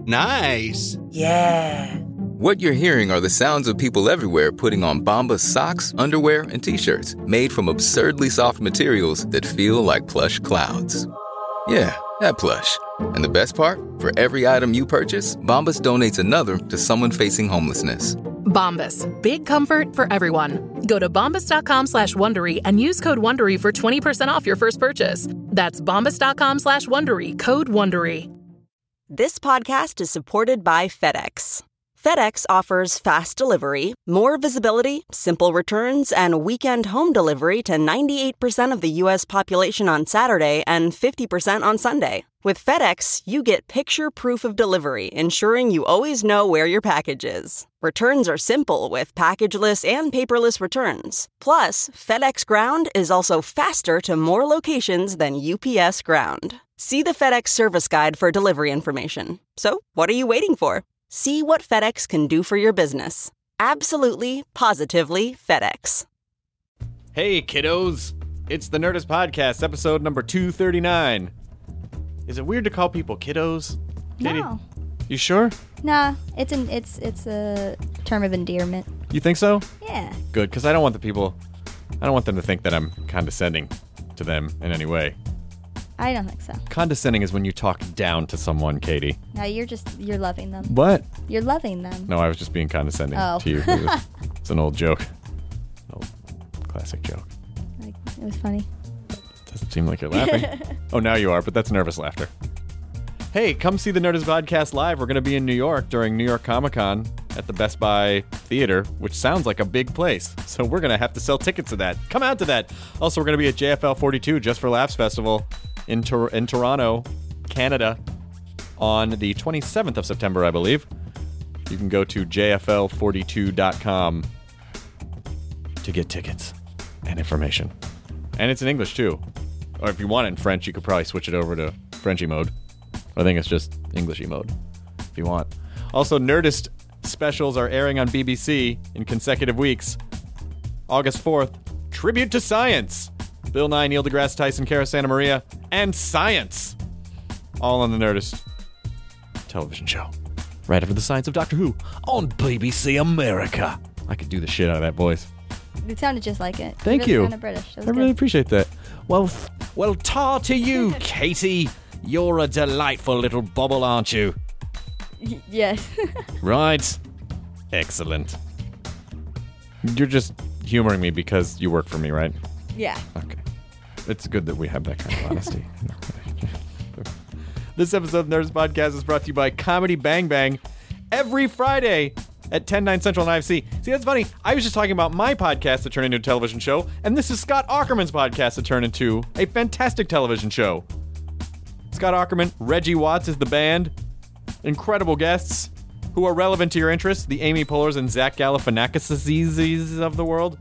Nice. Yeah. What you're hearing are the sounds of people everywhere putting on Bombas socks, underwear, and T-shirts made from absurdly soft materials that feel like plush clouds. Yeah, that plush. And the best part? For every item you purchase, Bombas donates another to someone facing homelessness. Bombas. Big comfort for everyone. Go to bombas.com/Wondery and use code Wondery for 20% off your first purchase. That's bombas.com/Wondery, code Wondery. This podcast is supported by FedEx. FedEx offers fast delivery, more visibility, simple returns, and weekend home delivery to 98% of the U.S. population on Saturday and 50% on Sunday. With FedEx, you get picture proof of delivery, ensuring you always know where your package is. Returns are simple with packageless and paperless returns. Plus, FedEx Ground is also faster to more locations than UPS Ground. See the FedEx service guide for delivery information. So, what are you waiting for? See what FedEx can do for your business. Absolutely, positively FedEx. Hey, kiddos. It's the Nerdist Podcast, episode number 239. Is it weird to call people kiddos? Katie? No. You sure? Nah, it's a term of endearment. You think so? Yeah. Good, because I don't want them to think that I'm condescending to them in any way. I don't think so. Condescending is when you talk down to someone, Katie. No, you're loving them. What? You're loving them. No, I was just being condescending to you. It's an old joke. An old classic joke. It was funny. Doesn't seem like you're laughing. Oh, now you are, but that's nervous laughter. Hey, come see the Nerdist Podcast live. We're going to be in New York during New York Comic Con at the Best Buy Theater, which sounds like a big place. So we're going to have to sell tickets to that. Come out to that. Also, we're going to be at JFL 42, Just for Laughs Festival in Toronto, Canada on the 27th of September, I believe. You can go to jfl42.com to get tickets and information. And it's in English, too. Or if you want it in French, you could probably switch it over to Frenchy mode. I think it's just Englishy mode, if you want. Also, Nerdist specials are airing on BBC in consecutive weeks. August 4th, Tribute to Science. Bill Nye, Neil deGrasse Tyson, Cara Santa Maria, and science. All on the Nerdist television show. Right after the science of Doctor Who on BBC America. I could do the shit out of that voice. It sounded just like it. Thank you. Really kind of British. I really appreciate that. Well, tar to you, Katie. You're a delightful little bubble, aren't you? Yes. Right. Excellent. You're just humoring me because you work for me, right? Yeah. Okay. It's good that we have that kind of honesty. This episode of Nerdist Podcast is brought to you by Comedy Bang Bang every Friday at 10, 9 Central on IFC. See, that's funny. I was just talking about my podcast that turned into a television show, and this is Scott Aukerman's podcast that turned into a fantastic television show. Scott Aukerman, Reggie Watts is the band. Incredible guests who are relevant to your interests. The Amy Poehlers and Zach Galifianakises of the world.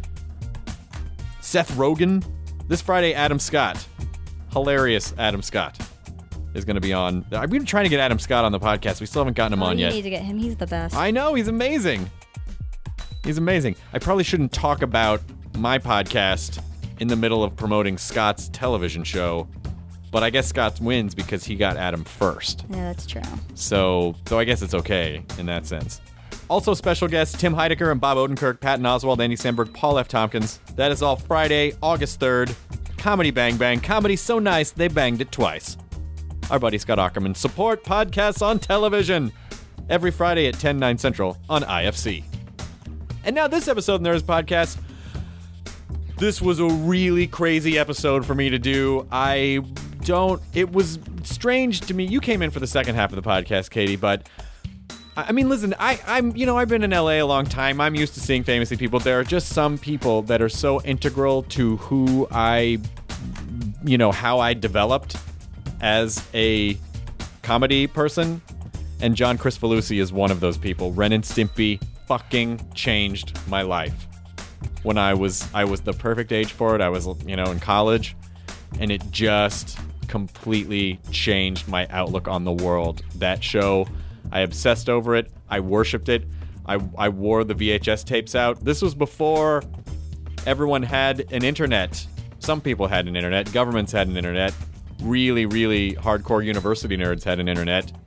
Seth Rogen. This Friday, Adam Scott. Hilarious Adam Scott is going to be on. I've been trying to get Adam Scott on the podcast. We still haven't gotten him on yet. You need to get him. He's the best. I know. He's amazing. He's amazing. I probably shouldn't talk about my podcast in the middle of promoting Scott's television show, but I guess Scott wins because he got Adam first. Yeah, that's true. So I guess it's okay in that sense. Also special guests Tim Heidecker and Bob Odenkirk, Patton Oswalt, Andy Samberg, Paul F. Tompkins. That is all Friday, August 3rd. Comedy Bang Bang. Comedy so nice they banged it twice. Our buddy Scott Aukerman. Support podcasts on television. Every Friday at 10, 9 Central on IFC. And now this episode of the Nerdist Podcast. This was a really crazy episode for me to do. It was strange to me. You came in for the second half of the podcast, Katie, but I mean, listen, I've been in LA a long time. I'm used to seeing famous people. There are just some people that are so integral to who how I developed as a comedy person. And John Kricfalusi is one of those people. Ren and Stimpy fucking changed my life. When I was the perfect age for it. I was, in college, and it just completely changed my outlook on the world. That show, I obsessed over it. I worshipped it. I wore the VHS tapes out. This was before everyone had an internet. Some people had an internet. Governments had an internet. Really, really hardcore university nerds had an internet.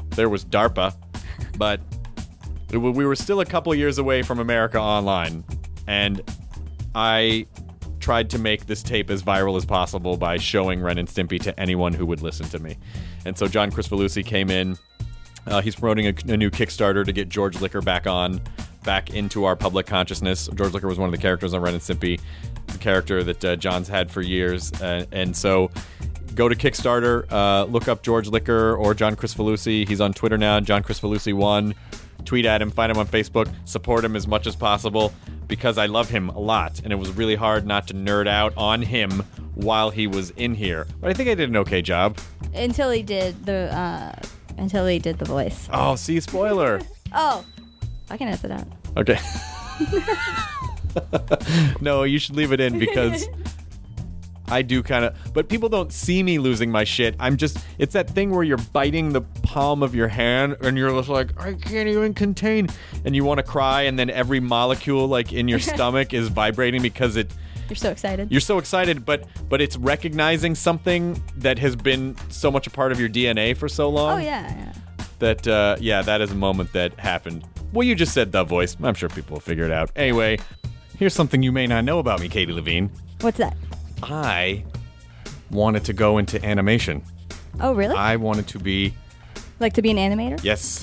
there was DARPA, but we were still a couple years away from America Online, and I tried to make this tape as viral as possible by showing Ren and Stimpy to anyone who would listen to me. And so John Kricfalusi came in. He's promoting a new Kickstarter to get George Liquor back into our public consciousness. George Liquor was one of the characters on Ren and Stimpy, the character that John's had for years. And so go to Kickstarter, look up George Liquor or John Kricfalusi. He's on Twitter now, John Kricfalusi1. Tweet at him, find him on Facebook, support him as much as possible, because I love him a lot, and it was really hard not to nerd out on him while he was in here. But I think I did an okay job. Until he did the voice. Oh, see, spoiler. Oh, I can edit it out. Okay. No, you should leave it in, because I do kind of, but people don't see me losing my shit. It's that thing where you're biting the palm of your hand and you're just like, I can't even contain, and you want to cry, and then every molecule like in your stomach is vibrating because you're so excited. You're so excited, but it's recognizing something that has been so much a part of your DNA for so long. Oh, yeah. That, that is a moment that happened. Well, you just said the voice. I'm sure people will figure it out. Anyway, here's something you may not know about me, Katie Levine. What's that? I wanted to go into animation. Oh, really? I wanted to be... Like to be an animator? Yes.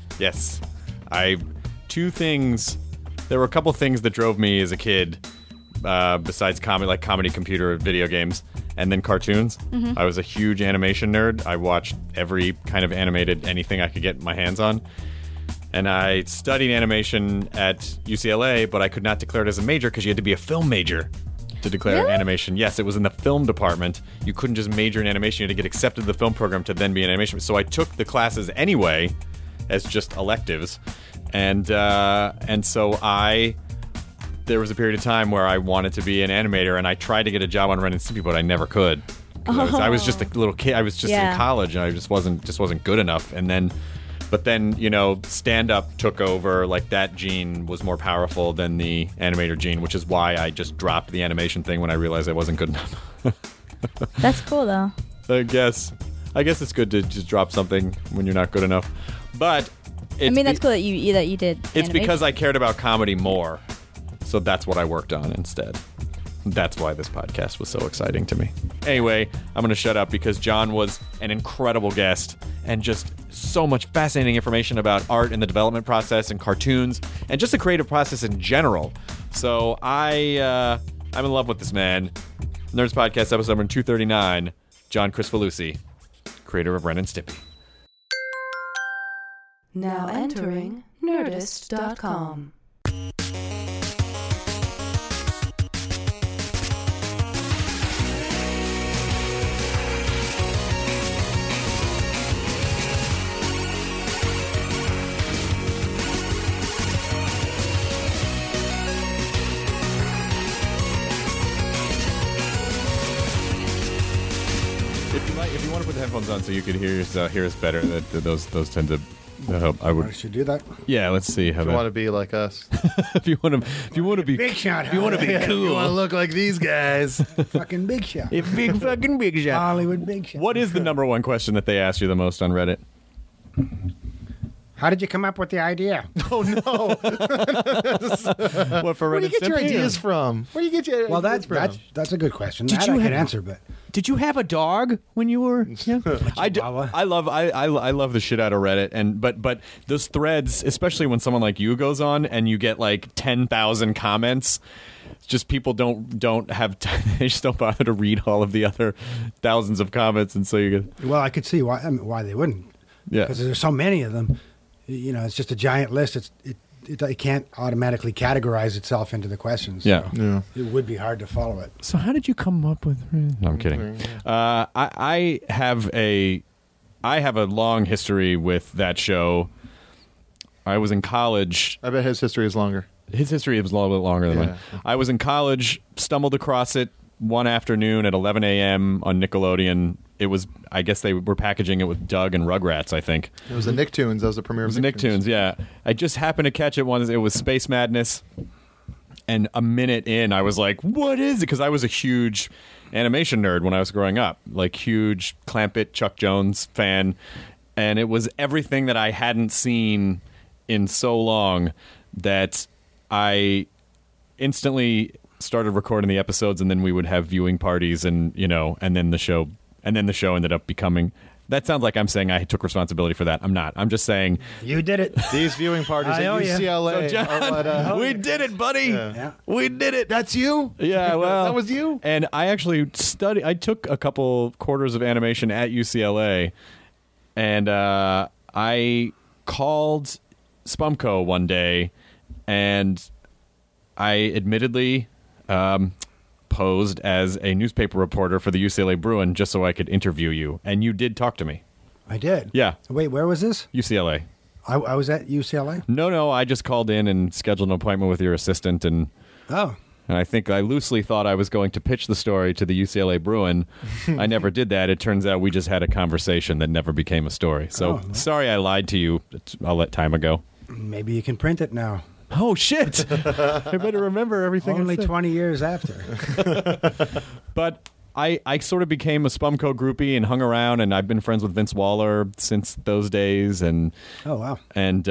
There were a couple things that drove me as a kid, besides comedy, computer, video games, and then cartoons. Mm-hmm. I was a huge animation nerd. I watched every kind of animated anything I could get my hands on. And I studied animation at UCLA, but I could not declare it as a major because you had to be a film major to declare animation. Yes, it was in the film department. You couldn't just major in animation. You had to get accepted to the film program to then be in animation. So I took the classes anyway as just electives. And so there was a period of time where I wanted to be an animator, and I tried to get a job on Ren and Stimpy, but I never could. I was just a little kid. I was just in college, and I just wasn't good enough. But then, stand-up took over. Like, that gene was more powerful than the animator gene, which is why I just dropped the animation thing when I realized I wasn't good enough. That's cool, though. I guess it's good to just drop something when you're not good enough. But that's cool that you did It's animation. because I cared about comedy more. So that's what I worked on instead. That's why this podcast was so exciting to me. Anyway, I'm going to shut up because John was an incredible guest and just so much fascinating information about art and the development process and cartoons and just the creative process in general. So I'm in love with this man. Nerds Podcast episode number 239, John Kricfalusi, creator of Ren and Stimpy. Now entering Nerdist.com. If you want to put the headphones on so you could hear us better, those tend to help. I would. Should do that. Yeah, let's see how. If you want to be like us, if you want to be big shot, if you want to be cool, you want to look like these guys. Fucking big shot. A big fucking big shot. Hollywood big shot. What is the number one question that they ask you the most on Reddit? How did you come up with the idea? Oh no! What for Where do Reddit? you get your ideas from? Where do you get your Well, ideas from? that's a good question. Did That you I have- can answer, but Did you have a dog when you were? Yeah. I love the shit out of Reddit, but those threads, especially when someone like you goes on and you get like 10,000 comments. Just people don't have time. They just don't bother to read all of the other thousands of comments, and so you get. well, I could see why they wouldn't. Yeah. Because there's so many of them. It's just a giant list. It can't automatically categorize itself into the questions. Yeah. So it would be hard to follow it. So how did you come up with? No, I'm kidding. I have a long history with that show. I was in college. I bet his history is longer. His history was a little bit longer than Yeah. mine. I was in college, stumbled across it one afternoon at 11 a.m. on Nickelodeon. It was, I guess they were packaging it with Doug and Rugrats, I think. It was the Nicktoons. That was the premiere. It was Nicktoons, yeah. I just happened to catch it once. It was Space Madness. And a minute in, I was like, what is it? Because I was a huge animation nerd when I was growing up. Like, huge Clampett, Chuck Jones fan. and it was everything that I hadn't seen in so long that I instantly started recording the episodes, and then we would have viewing parties, and and then the show ended up becoming. That sounds like I'm saying I took responsibility for that. I'm not. I'm just saying You did it. These viewing parties I at owe ya. UCLA. So, John, are what, we did it, buddy. Yeah. We did it. that's you? Yeah, well, That was you? And I actually I took a couple quarters of animation at UCLA, and I called Spumco one day, and I admittedly posed as a newspaper reporter for the UCLA Bruin just so I could interview you, and you did talk to me. I did. Yeah, Wait, where was this? UCLA. I was at UCLA. No, I just called in and scheduled an appointment with your assistant, and Oh, I think I loosely thought I was going to pitch the story to the UCLA Bruin. I never did that. It turns out we just had a conversation that never became a story. So sorry I lied to you all that time ago. maybe you can print it now. Oh, shit. I better remember everything. Only 20 years after. But I sort of became a Spumco groupie and hung around, and I've been friends with Vince Waller since those days. And Oh, wow. and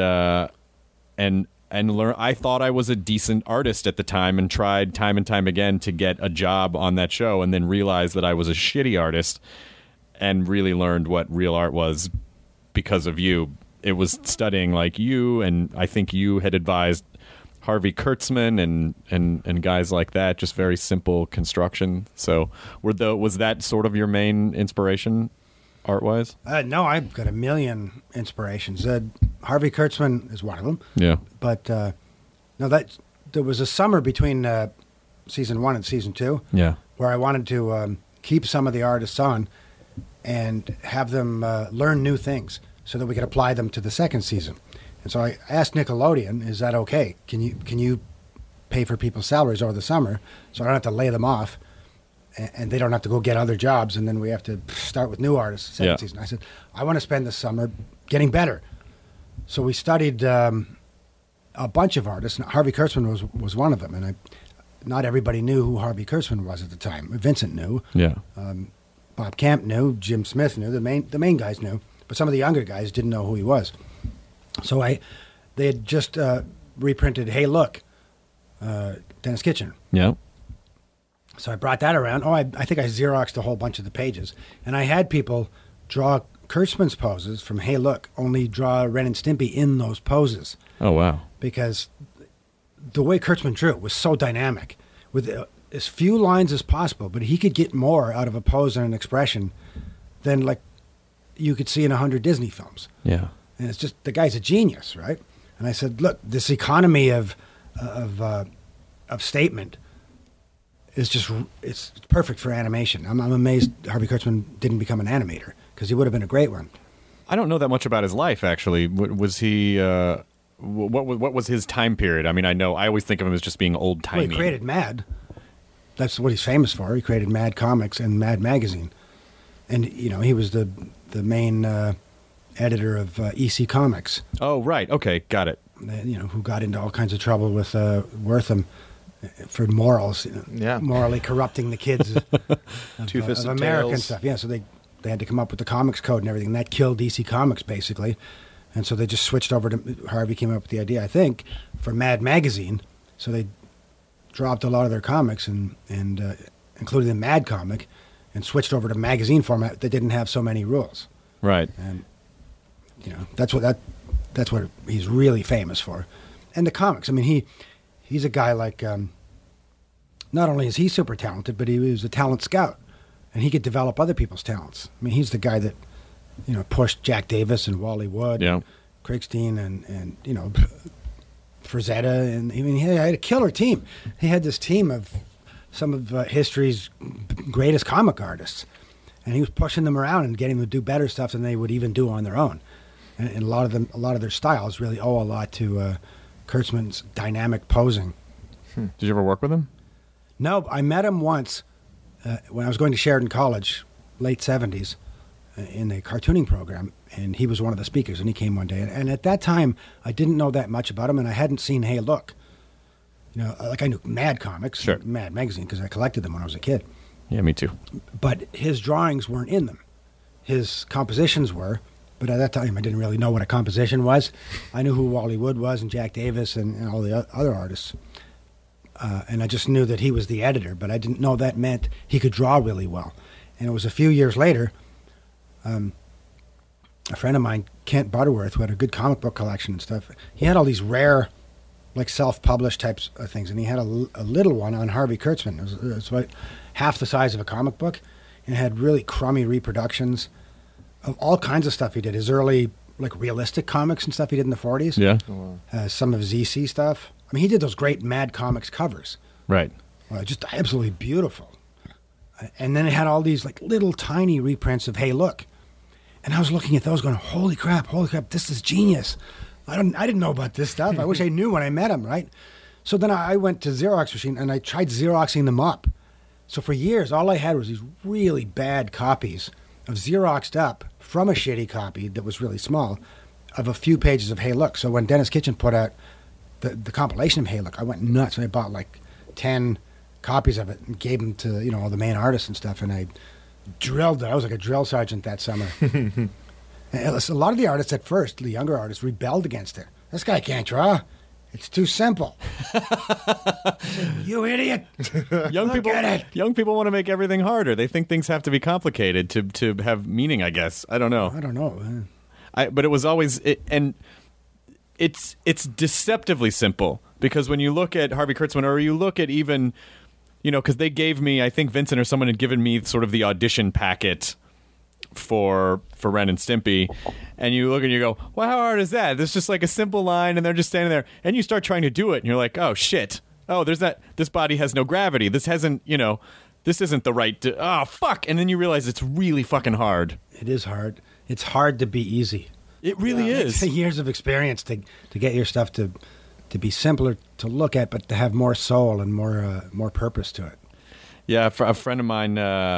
learn. I thought I was a decent artist at the time, and tried time and time again to get a job on that show, and then realized that I was a shitty artist, and really learned what real art was because of you. It was studying like you, and I think you had advised Harvey Kurtzman and guys like that, just very simple construction. So was that sort of your main inspiration art-wise? No, I've got a million inspirations. Harvey Kurtzman is one of them. Yeah. But no, there was a summer between season 1 and season 2 Yeah. where I wanted to keep some of the artists on and have them learn new things so that we could apply them to the second season. And so I asked Nickelodeon, is that okay? Can you pay for people's salaries over the summer so I don't have to lay them off and they don't have to go get other jobs, and then we have to start with new artists second season. I said, I want to spend the summer getting better. So we studied a bunch of artists. And Harvey Kurtzman was one of them, and not everybody knew who Harvey Kurtzman was at the time. Vincent knew. Yeah. Bob Camp knew. Jim Smith knew. The main guys knew, but some of the younger guys didn't know who he was. So they had just reprinted Hey Look, Dennis Kitchener. Yeah. So I brought that around. I think I Xeroxed a whole bunch of the pages. And I had people draw Kurtzman's poses from Hey Look, only draw Ren and Stimpy in those poses. Oh, wow. Because the way Kurtzman drew it was so dynamic, with as few lines as possible, but he could get more out of a pose and an expression than like you could see in 100 Disney films. Yeah. And it's just, the guy's a genius, right? And I said, look, this economy of statement is it's perfect for animation. I'm amazed Harvey Kurtzman didn't become an animator, because he would have been a great one. I don't know that much about his life, actually. Was he? What was his time period? I mean, I always think of him as just being old timey. Well, he created Mad. That's what he's famous for. He created Mad Comics and Mad Magazine, and he was the main editor of EC Comics. Oh, right. Okay, got it. Who got into all kinds of trouble with Wortham for morals, morally corrupting the kids of American stuff. Yeah, so they had to come up with the comics code and everything, and that killed DC Comics, basically. And so they just switched over to, Harvey came up with the idea, I think, for Mad Magazine. So they dropped a lot of their comics and including the Mad comic, and switched over to magazine format that didn't have so many rules. Right. And that's what he's really famous for. And the comics, I mean, he's a guy like, not only is he super talented, but he was a talent scout, and he could develop other people's talents. I mean, he's the guy that, pushed Jack Davis and Wally Wood, and Kriegstein and Frazetta, and I mean, he had a killer team. He had this team of some of history's greatest comic artists, and he was pushing them around and getting them to do better stuff than they would even do on their own. And a lot of their styles really owe a lot to Kurtzman's dynamic posing. Did you ever work with him? No, I met him once when I was going to Sheridan College, late 70s, in a cartooning program, and he was one of the speakers, and he came one day. And at that time, I didn't know that much about him, and I hadn't seen Hey Look. Like I knew Mad Comics, sure. Mad Magazine, because I collected them when I was a kid. Yeah, me too. But his drawings weren't in them. His compositions were, But at that time, I didn't really know what a composition was. I knew who Wally Wood was and Jack Davis and all the other artists. And I just knew that he was the editor, but I didn't know that meant he could draw really well. And it was a few years later, a friend of mine, Kent Butterworth, who had a good comic book collection and stuff, he had all these rare, like self-published types of things, and he had a little one on Harvey Kurtzman. It was about half the size of a comic book, and it had really crummy reproductions of all kinds of stuff he did. His early, like, realistic comics and stuff he did in the 40s. Yeah. Some of his EC stuff. I mean, he did those great Mad Comics covers. Right. Just absolutely beautiful. And then it had all these, like, little tiny reprints of Hey Look. And I was looking at those going, holy crap, this is genius. I didn't know about this stuff. I wish I knew when I met him, right? So then I went to Xerox machine and I tried Xeroxing them up. So for years, all I had was these really bad copies of Xeroxed up from a shitty copy that was really small of a few pages of Hey Look. So when Dennis Kitchen put out the compilation of Hey Look, I went nuts. And I bought like 10 copies of it and gave them to, you know, all the main artists and stuff. And I drilled it. I was like a drill sergeant that summer. And a lot of the artists at first, the younger artists, rebelled against it. This guy can't draw. It's too simple. Said, you idiot. Young people want to make everything harder. They think things have to be complicated to have meaning, I guess. I don't know. I don't know. But it was always and it's deceptively simple, because when you look at Harvey Kurtzman, or you look at even, you know, because they gave me, I think Vincent or someone had given me sort of the audition packet for Ren and Stimpy, and you look and you go, well, how hard is that? There's just like a simple line and they're just standing there, and you start trying to do it and you're like, oh shit, oh, there's that, this body has no gravity, this hasn't, you know, this isn't the right oh fuck, and then you realize it's really fucking hard. It is hard. It's hard to be easy. It really is. It's years of experience to get your stuff to be simpler to look at, but to have more soul and more purpose to it. Yeah, a friend of mine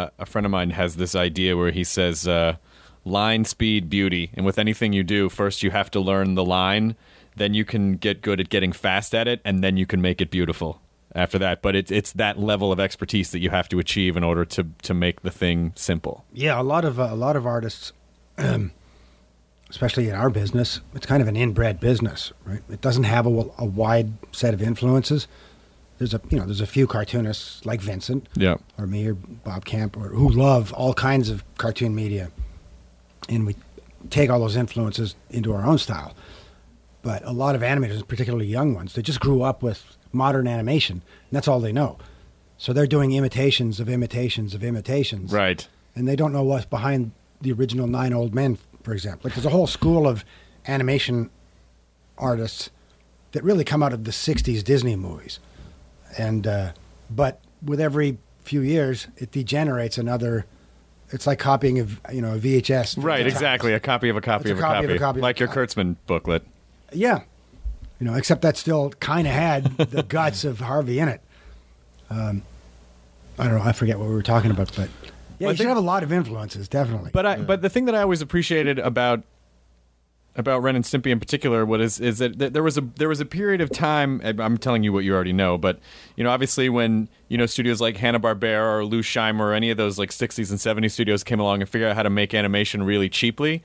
has this idea where he says, line, speed, beauty. And with anything you do, first you have to learn the line, then you can get good at getting fast at it, and then you can make it beautiful after that. But it's that level of expertise that you have to achieve in order to make the thing simple. Yeah, a lot of artists, especially in our business, it's kind of an inbred business, right? It doesn't have a wide set of influences. There's a few cartoonists like Vincent, yeah, or me, or Bob Camp, or who love all kinds of cartoon media, and we take all those influences into our own style. But a lot of animators, particularly young ones, they just grew up with modern animation, and that's all they know. So they're doing imitations of imitations of imitations, right? And they don't know what's behind the original 9 Old Men, for example. Like, there's a whole school of animation artists that really come out of the 60s Disney movies. And but with every few years, it degenerates another. It's like copying a VHS. Right, exactly. A copy of a copy of a copy. Like your Kurtzman booklet. Yeah, except that still kind of had the guts of Harvey in it. I don't know. I forget what we were talking about, but yeah, you should have a lot of influences, definitely. But the thing that I always appreciated about Ren and Stimpy in particular, is that there was a period of time. I'm telling you what you already know, but obviously when studios like Hanna-Barbera or Lou Scheimer or any of those like 60s and 70s studios came along and figured out how to make animation really cheaply,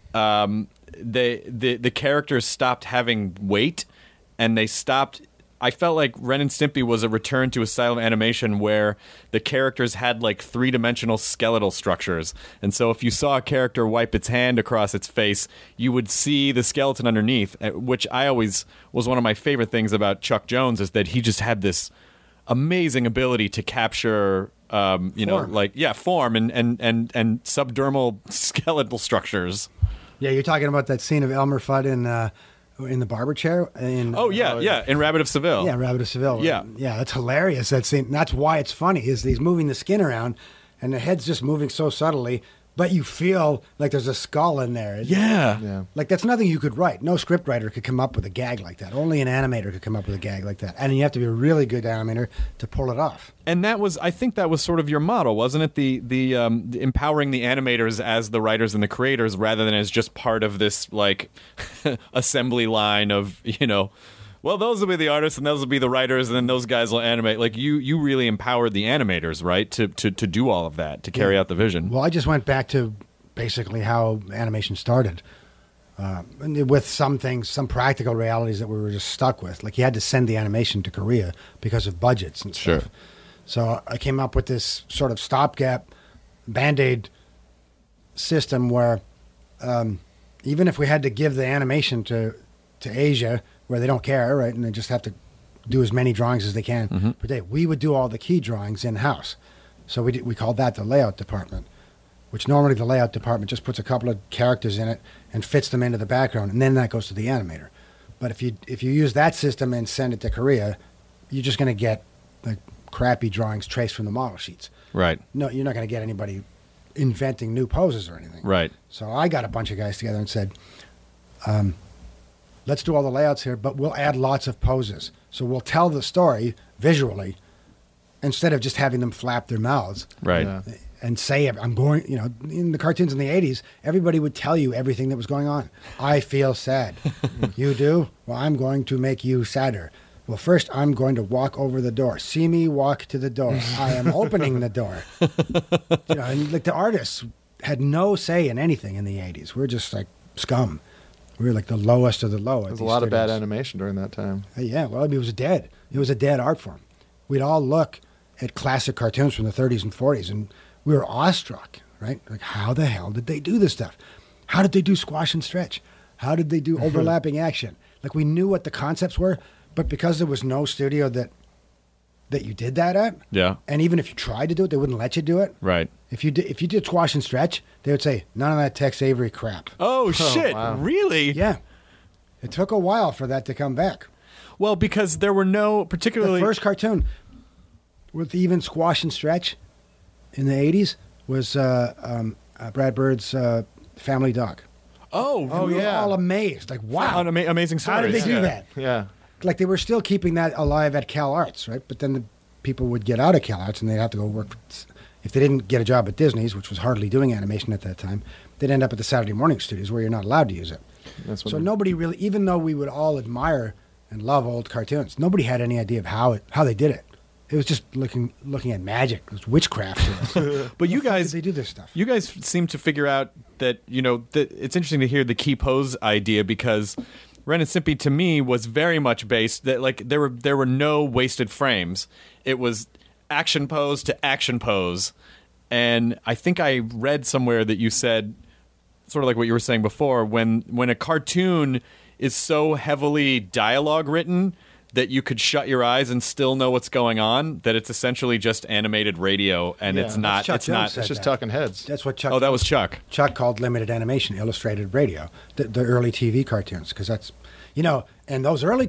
the characters stopped having weight, and they stopped. I felt like Ren and Stimpy was a return to a style of animation where the characters had like 3-dimensional skeletal structures. And so if you saw a character wipe its hand across its face, you would see the skeleton underneath, which I always was one of my favorite things about Chuck Jones, is that he just had this amazing ability to capture, form and subdermal skeletal structures. Yeah, you're talking about that scene of Elmer Fudd in the barber chair. In Rabbit of Seville. Yeah, Rabbit of Seville. Yeah. Yeah, that's hilarious, that scene. And that's why it's funny, is he's moving the skin around, and the head's just moving so subtly, but you feel like there's a skull in there. Yeah. Like, that's nothing you could write. No script writer could come up with a gag like that. Only an animator could come up with a gag like that. And you have to be a really good animator to pull it off. And I think that was sort of your model, wasn't it? The empowering the animators as the writers and the creators, rather than as just part of this like assembly line of, well, those will be the artists and those will be the writers, and then those guys will animate. Like you really empowered the animators, right, to do all of that, to carry out the vision. Well, I just went back to basically how animation started. And with some things, some practical realities that we were just stuck with. Like you had to send the animation to Korea because of budgets and stuff. Sure. So I came up with this sort of stopgap Band-Aid system where even if we had to give the animation to Asia, where they don't care, right, and they just have to do as many drawings as they can per day, we would do all the key drawings in-house. So we called that the layout department, which normally the layout department just puts a couple of characters in it and fits them into the background, and then that goes to the animator. But if you use that system and send it to Korea, you're just going to get like crappy drawings traced from the model sheets. Right. No, you're not going to get anybody inventing new poses or anything. Right. So I got a bunch of guys together and said, let's do all the layouts here, but we'll add lots of poses. So we'll tell the story visually instead of just having them flap their mouths. Right. Yeah. And say, I'm going, in the cartoons in the 80s, everybody would tell you everything that was going on. I feel sad. You do? Well, I'm going to make you sadder. Well, first, I'm going to walk over the door. See me walk to the door. I am opening the door. And like the artists had no say in anything in the 80s. We're just like scum. We were like the lowest of the low. There's a lot of bad animation during that time. Yeah, well, it was dead. It was a dead art form. We'd all look at classic cartoons from the 30s and 40s, and we were awestruck, right? Like, how the hell did they do this stuff? How did they do squash and stretch? How did they do overlapping action? Like, we knew what the concepts were, but because there was no studio that you did that at, Yeah. and even if you tried to do it, they wouldn't let you do it. Right. If you did squash and stretch, they would say, none of that Tex Avery crap. Oh, shit. wow. Really? Yeah. It took a while for that to come back. Well, because there were no particularly... The first cartoon with even squash and stretch in the 80s was Brad Bird's Family Dog. Oh, We were all amazed. Like, wow. Amazing stories. How did they do Yeah. that? Yeah. Like, they were still keeping that alive at Cal Arts, right? But then the people would get out of Cal Arts and they'd have to go work. If they didn't get a job at Disney's, which was hardly doing animation at that time, they'd end up at the Saturday morning studios where you're not allowed to use it. That's what So nobody really, even though we would all admire and love old cartoons, nobody had any idea of how they did it. It was just looking at magic. It was witchcraft to us. But you How the fuck guys, did they do this stuff? You guys seem to figure out that, that it's interesting to hear the key pose idea, because Ren and Stimpy to me was very much based that, like, there were no wasted frames. It was action pose to action pose. And I think I read somewhere that you said, sort of like what you were saying before, when a cartoon is so heavily dialogue written that you could shut your eyes and still know what's going on, that it's essentially just animated radio, and Yeah, it's not. Chuck It's Jones not. said It's just that. talking heads. That's what Chuck. Oh, that was Chuck. Chuck called limited animation illustrated radio. The early TV cartoons, because that's, and those early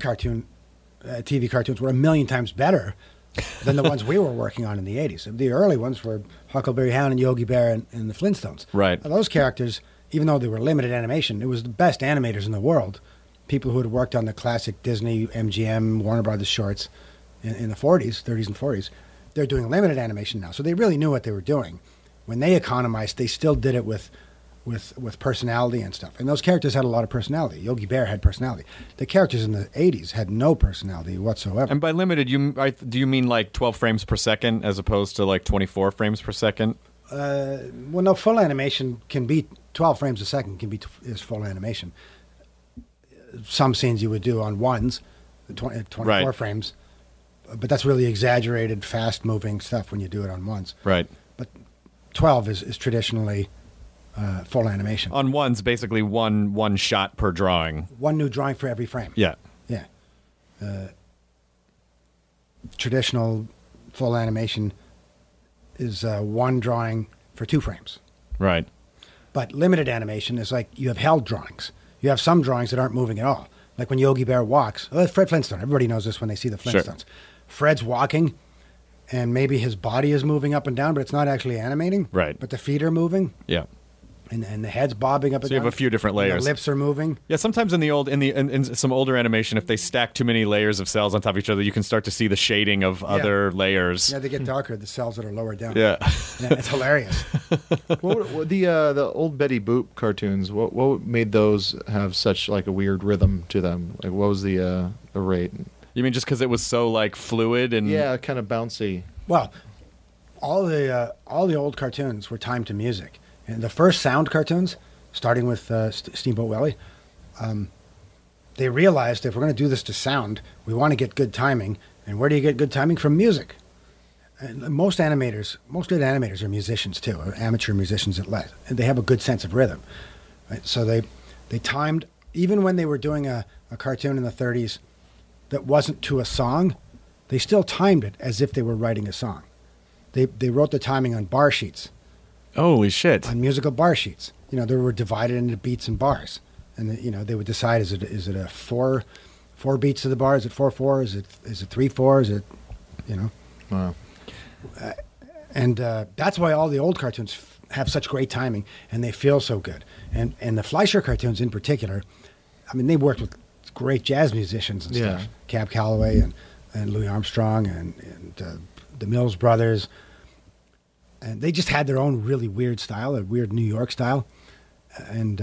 TV cartoons were a million times better than the ones we were working on in the 80s. The early ones were Huckleberry Hound and Yogi Bear and the Flintstones. Right. Now, those characters, even though they were limited animation, it was the best animators in the world. People who had worked on the classic Disney, MGM, Warner Brothers shorts in the 40s, 30s and 40s. They're doing limited animation now. So they really knew what they were doing. When they economized, they still did it with personality and stuff. And those characters had a lot of personality. Yogi Bear had personality. The characters in the 80s had no personality whatsoever. And by limited, do you mean like 12 frames per second as opposed to like 24 frames per second? Well, no, full animation can be 12 frames a second is full animation. Some scenes you would do on ones, 24 Right. frames, but that's really exaggerated, fast-moving stuff when you do it on ones. Right. But 12 is traditionally full animation. On ones, basically one shot per drawing. One new drawing for every frame. Yeah. Yeah. Traditional full animation is one drawing for 2 frames. Right. But limited animation is like you have held drawings. You have some drawings that aren't moving at all. Like when Yogi Bear walks. Well, that's Fred Flintstone. Everybody knows this when they see the Sure. Flintstones. Fred's walking, and maybe his body is moving up and down, but it's not actually animating. Right. But the feet are moving, Yeah. and the head's bobbing up and So you down. have a few different and layers. The lips are moving. Yeah, sometimes in some older animation, if they stack too many layers of cells on top of each other, you can start to see the shading of other layers. Yeah, they get darker, the cells that are lower down. Yeah. Yeah, it's hilarious. What the old Betty Boop cartoons? What made those have such like a weird rhythm to them? Like what was the rate? You mean just because it was so like fluid and Yeah, kind of bouncy. Well, all the old cartoons were timed to music, And the first sound cartoons, starting with Steamboat Willie, they realized if we're going to do this to sound, we want to get good timing. And where do you get good timing? From music. And most good animators are musicians too, or amateur musicians at least, and they have a good sense of rhythm. Right? So they timed, even when they were doing a cartoon in the 30s that wasn't to a song, they still timed it as if they were writing a song. They wrote the timing on bar sheets. Holy shit. On musical bar sheets. They were divided into beats and bars. And, they would decide, is it a four beats to the bar? Is it 4/4? Is it 3/4? Is it, Wow. And that's why all the old cartoons have such great timing, and they feel so good. And the Fleischer cartoons in particular, I mean, they worked with great jazz musicians and stuff. Cab Calloway and Louis Armstrong and the Mills Brothers. And they just had their own really weird style, a weird New York style. And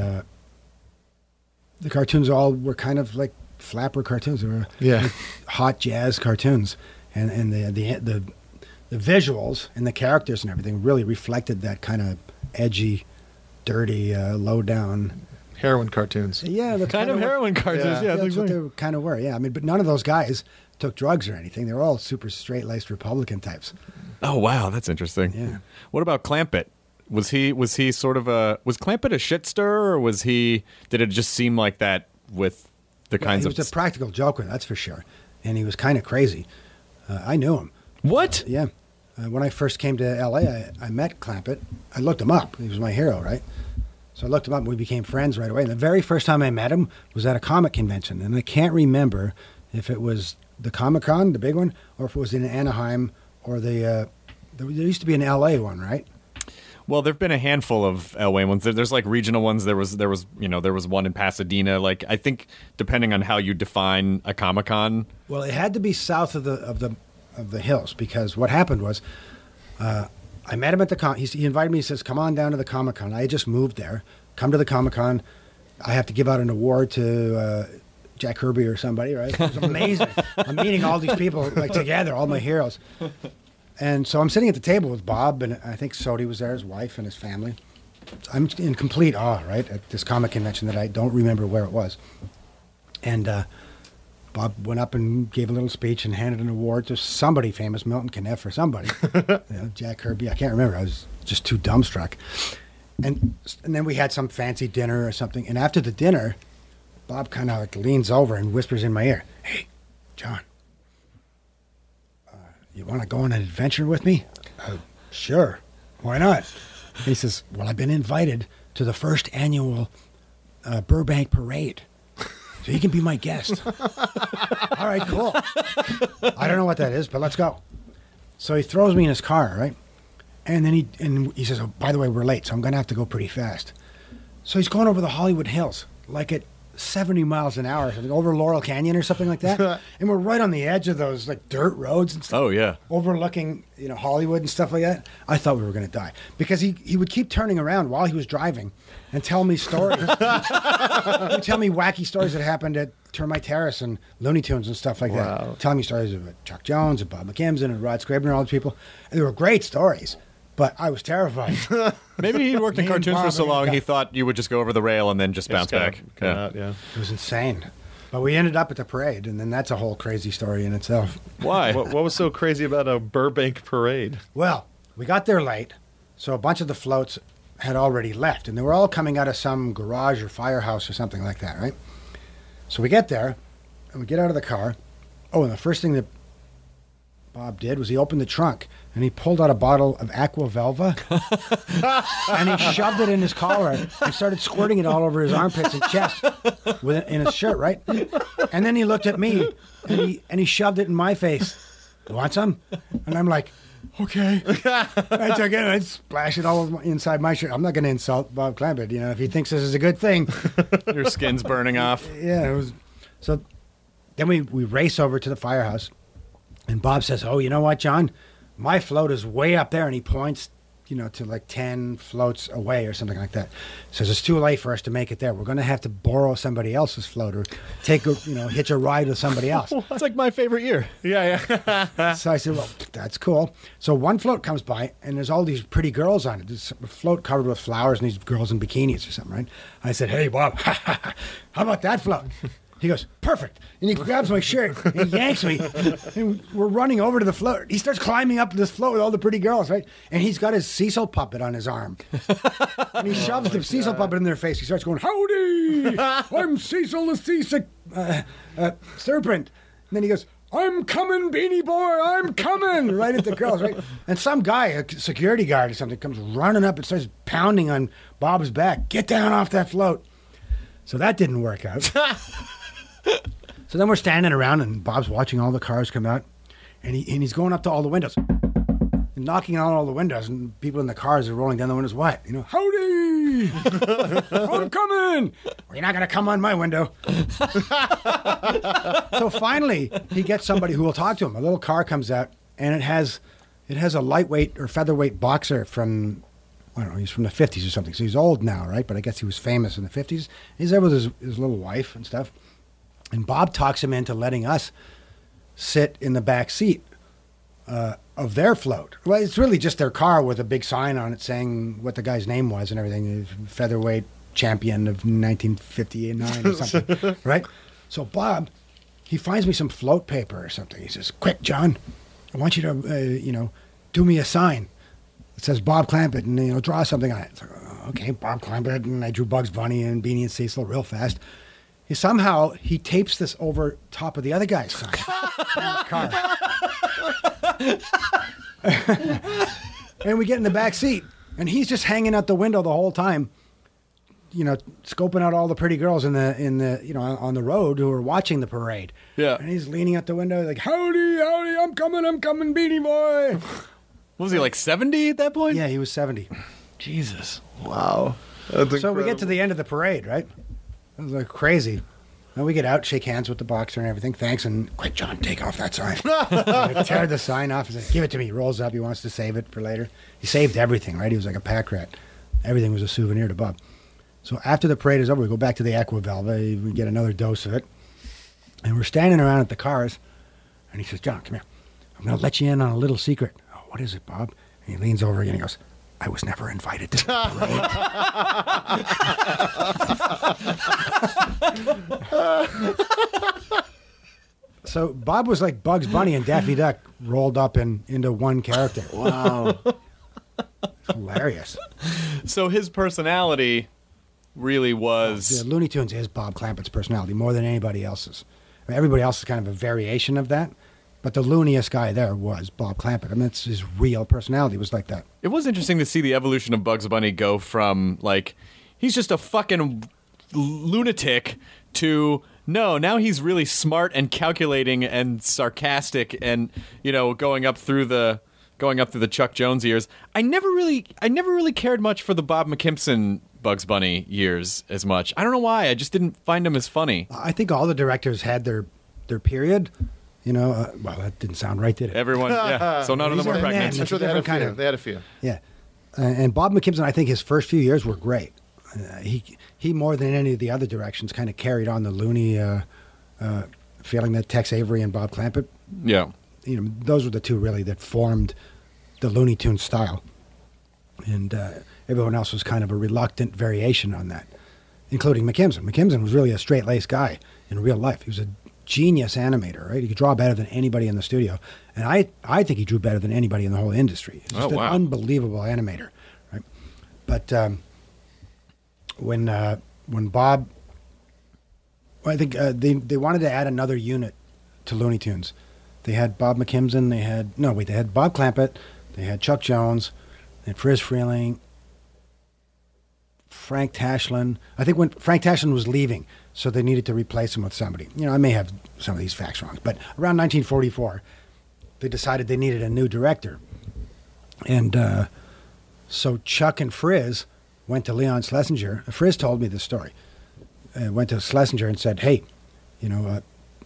the cartoons all were kind of like flapper cartoons. They were like hot jazz cartoons. And the visuals and the characters and everything really reflected that kind of edgy, dirty, low-down... Heroin cartoons. Yeah. The kind of heroin cartoons, yeah. That's what they kind of were, yeah. I mean, but none of those guys took drugs or anything. They were all super straight-laced Republican types. Oh, wow, that's interesting. Yeah. What about Clampett? Was he sort of was Clampett a shit stirrer, or did it just seem like that with the kinds of... He was a practical joker, that's for sure. And he was kind of crazy. I knew him. What? Yeah. When I first came to L.A., I met Clampett. I looked him up. He was my hero, right? So I looked him up, and we became friends right away. And the very first time I met him was at a comic convention. And I can't remember if it was the Comic-Con, the big one, or if it was in Anaheim, or there used to be an L.A. one, right? Well, there've been a handful of LA ones. There's like regional ones. There was one in Pasadena. Like, I think depending on how you define a Comic-Con. Well, it had to be south of the hills, because what happened was I met him at the he invited me. He says, "Come on down to the Comic-Con." I had just moved there. Come to the Comic-Con. I have to give out an award to Jack Kirby or somebody, right? It was amazing. I'm meeting all these people like together, all my heroes. And so I'm sitting at the table with Bob, and I think Sodi was there, his wife and his family. I'm in complete awe, right, at this comic convention that I don't remember where it was. And Bob went up and gave a little speech and handed an award to somebody famous, Milton Caniff or somebody. Jack Kirby, I can't remember. I was just too dumbstruck. And then we had some fancy dinner or something. And after the dinner, Bob kind of like leans over and whispers in my ear, "Hey, John. You want to go on an adventure with me?" Sure. Why not? He says, "Well, I've been invited to the first annual Burbank Parade. So you can be my guest." All right, cool. I don't know what that is, but let's go. So he throws me in his car, right? And then he says, "Oh, by the way, we're late, so I'm going to have to go pretty fast." So he's going over the Hollywood Hills, like at 70 miles an hour, something, over Laurel Canyon or something like that. And we're right on the edge of those like dirt roads and stuff. Oh, yeah. Overlooking, Hollywood and stuff like that. I thought we were going to die, because he would keep turning around while he was driving and tell me stories. He would tell me wacky stories that happened at Termite Terrace and Looney Tunes and stuff like that. Telling me stories of Chuck Jones and Bob McKimson and Rod Scribner and all these people. And they were great stories, but I was terrified. Maybe he worked in cartoons for so long he thought you would just go over the rail and then just bounce back. Yeah. It was insane. But we ended up at the parade, and then that's a whole crazy story in itself. Why? What was so crazy about a Burbank parade? Well, we got there late, so a bunch of the floats had already left, and they were all coming out of some garage or firehouse or something like that, right? So we get there, and we get out of the car. Oh, and the first thing that Bob did was he opened the trunk, and he pulled out a bottle of Aqua Velva, and he shoved it in his collar and started squirting it all over his armpits and chest in his shirt, right? And then he looked at me, and he shoved it in my face. "You want some?" And I'm like, "Okay." I took it and I splashed it all inside my shirt. I'm not going to insult Bob Clampett, if he thinks this is a good thing. Your skin's burning off. Yeah, it was. So then we race over to the firehouse, and Bob says, "Oh, you know what, John? My float is way up there," and he points to like 10 floats away or something like that. Says it's too late for us to make it there. We're going to have to borrow somebody else's float or hitch a ride with somebody else. That's like my favorite year. Yeah. So I said, well, that's cool. So one float comes by, and there's all these pretty girls on it. There's a float covered with flowers and these girls in bikinis or something, right? I said, hey, Bob, how about that float? He goes, perfect. And he grabs my shirt and he yanks me. And we're running over to the float. He starts climbing up this float with all the pretty girls, right? And he's got his Cecil puppet on his arm. And he shoves the Cecil puppet in their face. He starts going, howdy, I'm Cecil the Seasick Serpent. And then he goes, I'm coming, Beanie Boy, I'm coming, right at the girls, right? And some guy, a security guard or something, comes running up and starts pounding on Bob's back. Get down off that float. So that didn't work out. So then we're standing around, and Bob's watching all the cars come out, and he's going up to all the windows, and knocking on all the windows, and people in the cars are rolling down the windows. What? Howdy! I'm coming! Well, you're not going to come on my window. So finally, he gets somebody who will talk to him. A little car comes out, and it has a lightweight or featherweight boxer from, I don't know, he's from the 50s or something. So he's old now, right? But I guess he was famous in the 50s. He's there with his little wife and stuff. And Bob talks him into letting us sit in the back seat of their float. Well, it's really just their car with a big sign on it saying what the guy's name was and everything. Featherweight champion of 1959 or something, right? So Bob, he finds me some float paper or something. He says, quick, John, I want you to, do me a sign. It says Bob Clampett, and, draw something on it. It's like, okay, Bob Clampett, and I drew Bugs Bunny and Beanie and Cecil real fast. Somehow, he tapes this over top of the other guy's sign in the car. And we get in the back seat, and he's just hanging out the window the whole time, scoping out all the pretty girls in the on the road who are watching the parade. Yeah. And he's leaning out the window like, howdy, I'm coming, Beanie Boy. What was he, like 70 at that point? Yeah, he was 70. Jesus. Wow. So we get to the end of the parade, right? It was like crazy. And we get out, shake hands with the boxer and everything. Thanks, and quick, John, take off that sign. Tear the sign off and say, give it to me. He rolls up. He wants to save it for later. He saved everything, right? He was like a pack rat. Everything was a souvenir to Bob. So after the parade is over, we go back to the Aquavelva. We get another dose of it. And we're standing around at the cars. And he says, John, come here. I'm going to let you in on a little secret. Oh, what is it, Bob? And he leans over again and he goes, I was never invited to the parade. So Bob was like Bugs Bunny and Daffy Duck rolled up into one character. Wow. Hilarious. So his personality really was... The Looney Tunes is Bob Clampett's personality more than anybody else's. I mean, everybody else is kind of a variation of that. But the looniest guy there was Bob Clampett. I mean, it's his real personality was like that. It was interesting to see the evolution of Bugs Bunny go from, like, he's just a fucking lunatic to, no, now he's really smart and calculating and sarcastic and, going up through the Chuck Jones years. I never really cared much for the Bob McKimson Bugs Bunny years as much. I don't know why. I just didn't find him as funny. I think all the directors had their period. Well, that didn't sound right, did it? Everyone, yeah. So none of them were pregnant. I'm sure they had a few. Yeah. And Bob McKimson, I think his first few years were great. He more than any of the other directions kind of carried on the loony feeling that Tex Avery and Bob Clampett. Yeah. Those were the two really that formed the Looney Tunes style. And everyone else was kind of a reluctant variation on that, including McKimson. McKimson was really a straight-laced guy in real life. He was a genius animator, right? He could draw better than anybody in the studio. And I think he drew better than anybody in the whole industry. He's just an unbelievable animator, right? But when Bob... I think they wanted to add another unit to Looney Tunes. They had Bob McKimson, they had Bob Clampett, they had Chuck Jones, they had Friz Freleng, Frank Tashlin. I think when Frank Tashlin was leaving, so they needed to replace him with somebody. I may have some of these facts wrong, but around 1944, they decided they needed a new director. And so Chuck and Friz went to Leon Schlesinger. Friz told me this story. Went to Schlesinger and said, hey,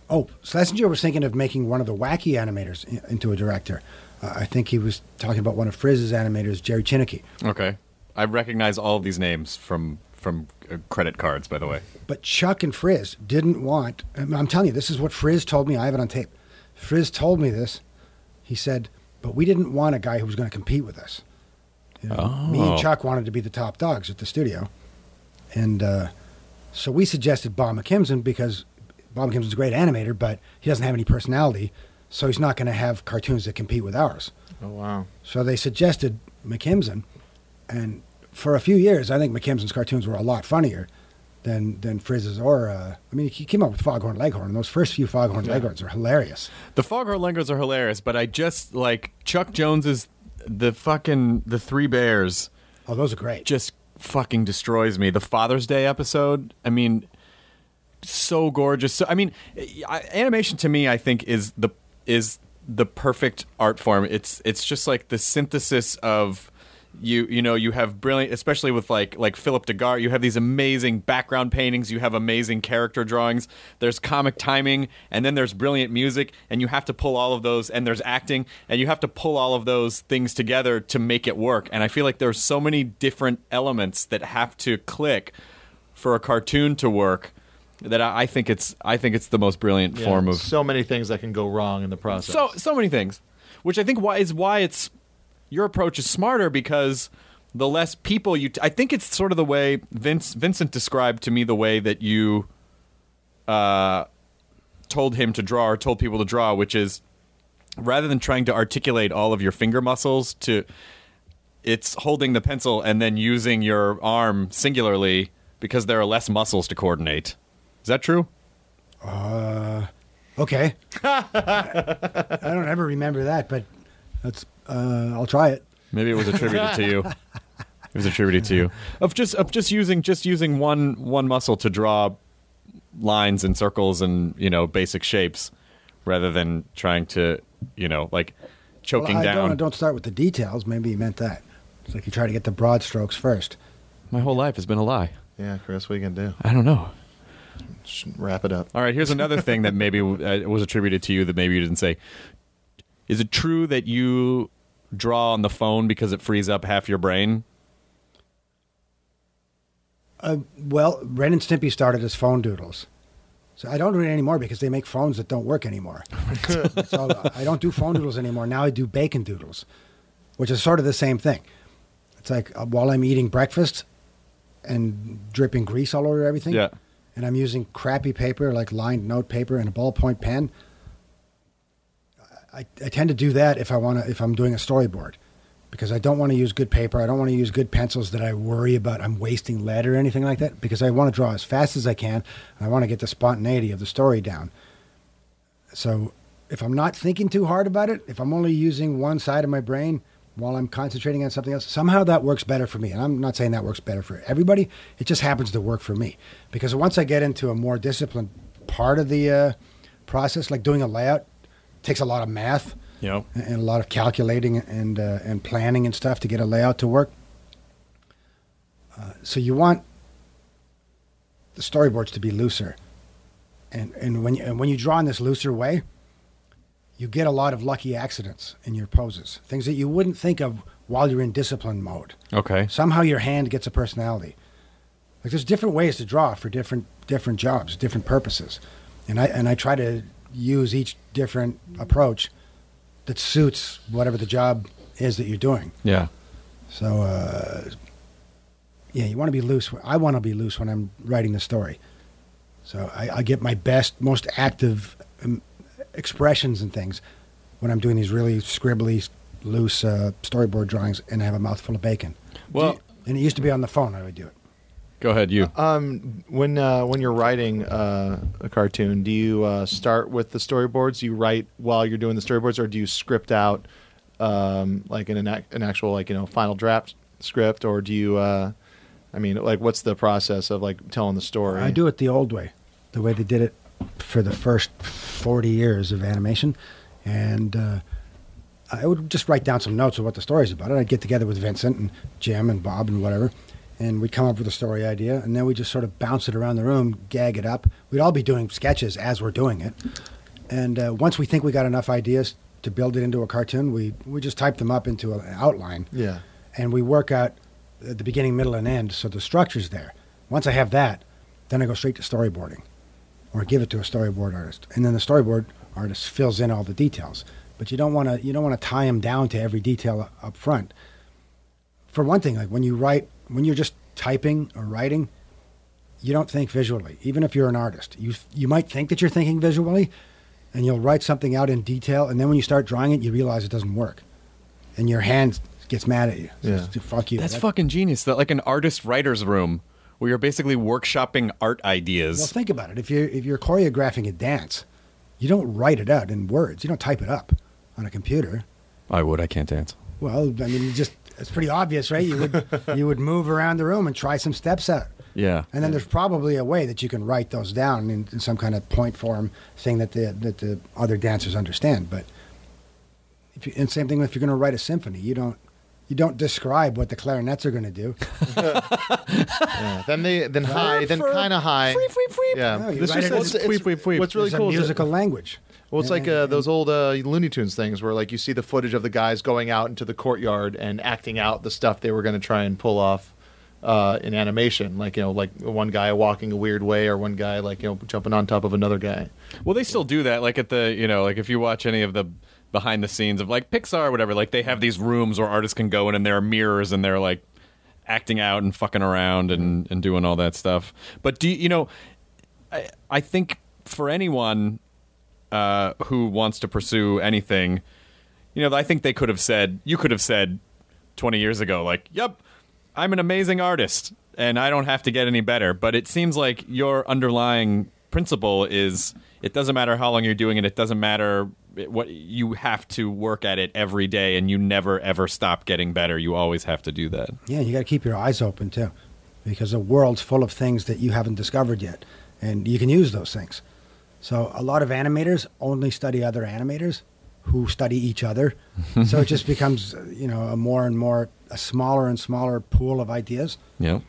Oh, Schlesinger was thinking of making one of the wacky animators into a director. I think he was talking about one of Frizz's animators, Jerry Chinicki. Okay. I recognize all of these names from credit cards, by the way. But Chuck and Frizz didn't want... I'm telling you, this is what Frizz told me. I have it on tape. Frizz told me this. He said, but we didn't want a guy who was going to compete with us. You know, me and Chuck wanted to be the top dogs at the studio. And so we suggested Bob McKimson because Bob McKimson's a great animator, but he doesn't have any personality, so he's not going to have cartoons that compete with ours. Oh, wow. So they suggested McKimson, and for a few years, I think McKimson's cartoons were a lot funnier than Frizz's I mean, he came up with Foghorn Leghorn, and those first few Foghorn Leghorns are hilarious. The Foghorn Leghorns are hilarious, but I just, like, Chuck Jones's The Three Bears. Oh, those are great. Just fucking destroys me. The Father's Day episode, I mean, so gorgeous. So, I mean, animation to me, I think, is the perfect art form. It's just like the synthesis of you have brilliant, especially with like Philip Degar, you have these amazing background paintings, you have amazing character drawings, there's comic timing, and then there's brilliant music, and you have to pull all of those, and there's acting, and you have to pull all of those things together to make it work. And I feel like there's so many different elements that have to click for a cartoon to work that I think it's the most brilliant form of... So many things that can go wrong in the process. So many things, which I think is why it's... Your approach is smarter, because the less people you... I think it's sort of the way Vincent described to me the way that you told him to draw, or told people to draw, which is rather than trying to articulate all of your finger muscles, it's holding the pencil and then using your arm singularly because there are less muscles to coordinate. Is that true? Okay. I don't ever remember that, but that's... I'll try it. Maybe it was attributed to you. It was attributed to you of just using one muscle to draw lines and circles and basic shapes, rather than trying to like choking down. Don't start with the details. Maybe he meant that. It's like you try to get the broad strokes first. My whole life has been a lie. Yeah, Chris, what are you gonna do? I don't know. Just wrap it up. All right, here's another thing that maybe was attributed to you that maybe you didn't say. Is it true that you draw on the phone because it frees up half your brain? Well, Ren and Stimpy started as phone doodles. So I don't do it anymore because they make phones that don't work anymore. So I don't do phone doodles anymore. Now I do bacon doodles, which is sort of the same thing. It's like while I'm eating breakfast and dripping grease all over everything, and I'm using crappy paper like lined note paper and a ballpoint pen, I tend to do that if I'm doing a storyboard, because I don't want to use good paper. I don't want to use good pencils that I worry about I'm wasting lead or anything like that, because I want to draw as fast as I can, and I want to get the spontaneity of the story down. So if I'm not thinking too hard about it, if I'm only using one side of my brain while I'm concentrating on something else, somehow that works better for me. And I'm not saying that works better for everybody. It just happens to work for me, because once I get into a more disciplined part of the process, like doing a layout, takes a lot of math and a lot of calculating and planning and stuff to get a layout to work. So you want the storyboards to be looser, and when you draw in this looser way, you get a lot of lucky accidents in your poses, things that you wouldn't think of while you're in discipline mode. Okay. Somehow your hand gets a personality. Like there's different ways to draw for different jobs, different purposes, and I try to use each different approach that suits whatever the job is that you're doing. Yeah. So, you want to be loose. I want to be loose when I'm writing the story. So I get my best, most active expressions and things when I'm doing these really scribbly, loose storyboard drawings, and I have a mouthful of bacon. Well, and it used to be on the phone I would do it. Go ahead, you. When you're writing a cartoon, do you start with the storyboards? Do you write while you're doing the storyboards, or do you script out like an actual final draft script, or do you? What's the process of like telling the story? I do it the old way, the way they did it for the first 40 years of animation, and I would just write down some notes of what the story's about. And I'd get together with Vincent and Jim and Bob and whatever, and we'd come up with a story idea, and then we just sort of bounce it around the room, gag it up. We'd all be doing sketches as we're doing it. And once we think we got enough ideas to build it into a cartoon, we just type them up into an outline. Yeah. And we work out at the beginning, middle, and end, so the structure's there. Once I have that, then I go straight to storyboarding, or give it to a storyboard artist, and then the storyboard artist fills in all the details. But you don't want to tie them down to every detail up front. For one thing, like when you're just typing or writing, you don't think visually. Even if you're an artist, you might think that you're thinking visually, and you'll write something out in detail, and then when you start drawing it, you realize it doesn't work, and your hand gets mad at you. Yeah. Fuck you. That's fucking genius. That like an artist writer's room where you're basically workshopping art ideas. Well, think about it. If you're choreographing a dance, you don't write it out in words. You don't type it up on a computer. I would. I can't dance. Well, I mean, it's pretty obvious, right? You would move around the room and try some steps out. Yeah. And then there's probably a way that you can write those down in some kind of point form thing that the other dancers understand. But and same thing if you're going to write a symphony, you don't describe what the clarinets are going to do. Yeah. Then high, then kind of high. Yeah. No, you This write just it it's, as- what's really It's cool a is that- musical language. Well, it's like those old Looney Tunes things where like you see the footage of the guys going out into the courtyard and acting out the stuff they were going to try and pull off in animation. Like, like one guy walking a weird way or one guy like, jumping on top of another guy. Well, they still do that. Like at the, like if you watch any of the behind the scenes of like Pixar or whatever, like they have these rooms where artists can go in and there are mirrors and they're like acting out and fucking around and doing all that stuff. But I think for anyone who wants to pursue anything, I think you could have said 20 years ago, like, yep, I'm an amazing artist and I don't have to get any better. But it seems like your underlying principle is it doesn't matter how long you're doing it. It doesn't matter what you have to work at it every day and you never, ever stop getting better. You always have to do that. Yeah, you got to keep your eyes open too, because the world's full of things that you haven't discovered yet, and you can use those things. So a lot of animators only study other animators who study each other. So it just becomes, a smaller and smaller pool of ideas. Yeah.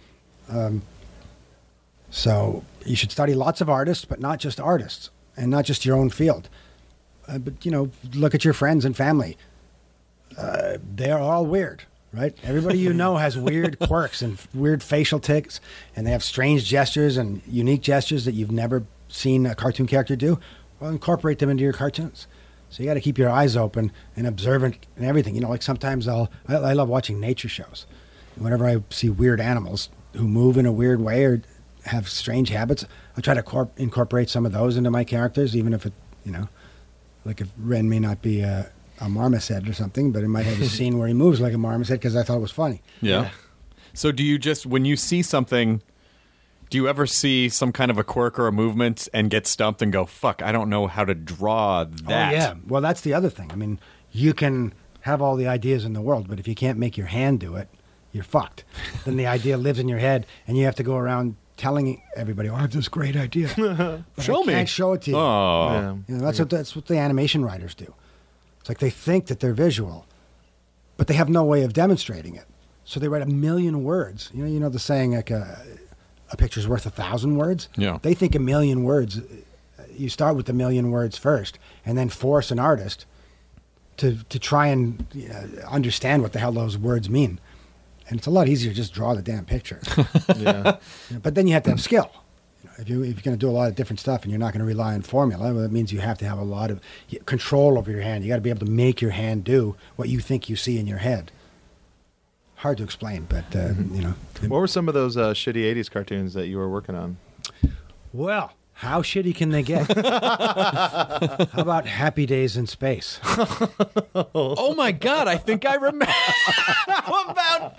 So you should study lots of artists, but not just artists, and not just your own field. But look at your friends and family. They're all weird, right? Everybody you know has weird quirks and weird facial tics, and they have strange gestures and unique gestures that you've never seen a cartoon character do. Well, incorporate them into your cartoons. So you got to keep your eyes open and observant and everything. Like sometimes I love watching nature shows. Whenever I see weird animals who move in a weird way or have strange habits, I try to incorporate some of those into my characters, even if it, like if Ren may not be a marmoset or something, but it might have a scene where he moves like a marmoset because I thought it was funny. Yeah. So do you just, when you see something, do you ever see some kind of a quirk or a movement and get stumped and go, fuck, I don't know how to draw that? Oh, yeah. Well, that's the other thing. I mean, you can have all the ideas in the world, but if you can't make your hand do it, you're fucked. Then the idea lives in your head, and you have to go around telling everybody, "Oh, I have this great idea." Show me. I can't show it to you. Oh. Yeah. That's what the animation writers do. It's like they think that they're visual, but they have no way of demonstrating it. So they write 1,000,000 words. You know the saying, like a picture's worth 1,000 words? Yeah. They think 1,000,000 words. You start with 1,000,000 words first, and then force an artist to try and understand what the hell those words mean. And it's a lot easier to just draw the damn picture. Yeah. But then you have to have skill. If you're going to do a lot of different stuff and you're not going to rely on formula, well, that means you have to have a lot of control over your hand. You got to be able to make your hand do what you think you see in your head. Hard to explain, but What were some of those shitty 80s cartoons that you were working on? Well, how shitty can they get? How about Happy Days in Space? Oh my God! I think I remember. How about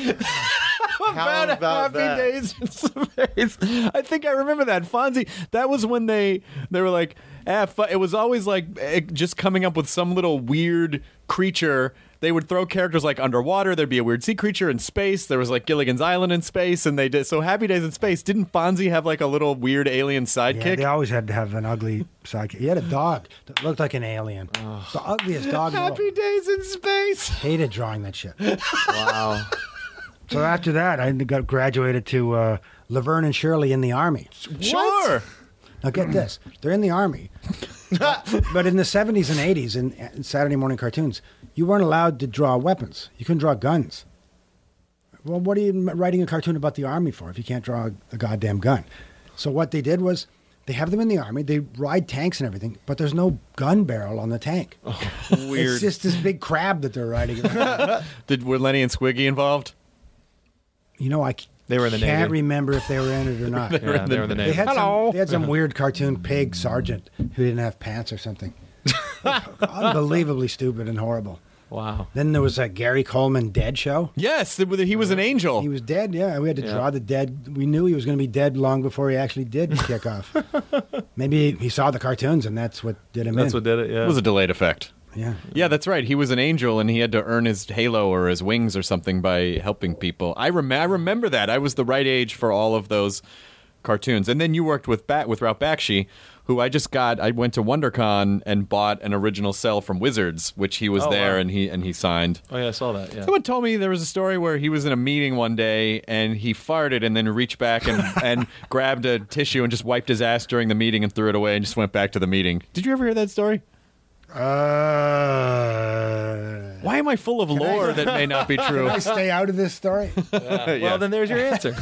Happy that? Days in Space? I think I remember that. Fonzie. That was when they were like, it was always like just coming up with some little weird creature. They would throw characters like underwater. There'd be a weird sea creature in space. There was like Gilligan's Island in space, and they did so. Happy Days in Space. Didn't Fonzie have like a little weird alien sidekick? Yeah, they always had to have an ugly sidekick. He had a dog that looked like an alien. It's the ugliest dog. Happy Days in Space. Hated drawing that shit. Wow. So after that, I got graduated to Laverne and Shirley in the Army. Sure. Now get this. They're in the Army. But in the 70s and 80s, in Saturday morning cartoons, you weren't allowed to draw weapons. You couldn't draw guns. Well, what are you writing a cartoon about the Army for if you can't draw a goddamn gun? So what they did was they have them in the Army. They ride tanks and everything, but there's no gun barrel on the tank. Oh, weird. It's just this big crab that they're riding around. Were Lenny and Squiggy involved? You know, They were in the can't Navy. remember if they were in it or not. Yeah, they were in the Navy. They had some weird cartoon pig sergeant who didn't have pants or something. Unbelievably stupid and horrible. Wow. Then there was a Gary Coleman dead show. Yes, he was an angel. He was dead, yeah. We had to draw the dead. We knew he was going to be dead long before he actually did kick off. Maybe he saw the cartoons and that's what did him in. That's what did it, yeah. It was a delayed effect. Yeah. Yeah, that's right. He was an angel, and he had to earn his halo or his wings or something by helping people. I remember that. I was the right age for all of those cartoons. And then you worked with Ralph Bakshi, who I went to WonderCon and bought an original cell from Wizards, which he was there, wow. and he signed. Oh, yeah, I saw that, yeah. Someone told me there was a story where he was in a meeting one day, and he farted and then reached back and grabbed a tissue and just wiped his ass during the meeting and threw it away and just went back to the meeting. Did you ever hear that story? Why am I full of lore that may not be true? Can I stay out of this story? Well, then there's your answer.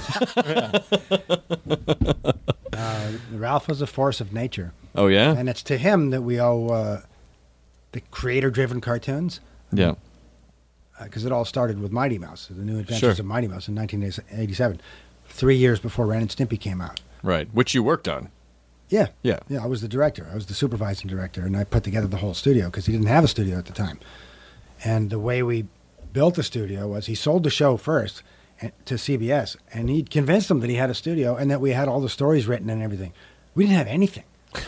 Ralph was a force of nature. Oh, yeah? And it's to him that we owe the creator-driven cartoons. Yeah. Because it all started with Mighty Mouse, the New Adventures Sure. of Mighty Mouse in 1987, 3 years before Ren and Stimpy came out. Right, which you worked on. Yeah. Yeah. I was the director. I was the supervising director, and I put together the whole studio because he didn't have a studio at the time. And the way we built the studio was he sold the show first to CBS, and he convinced them that he had a studio and that we had all the stories written and everything. We didn't have anything.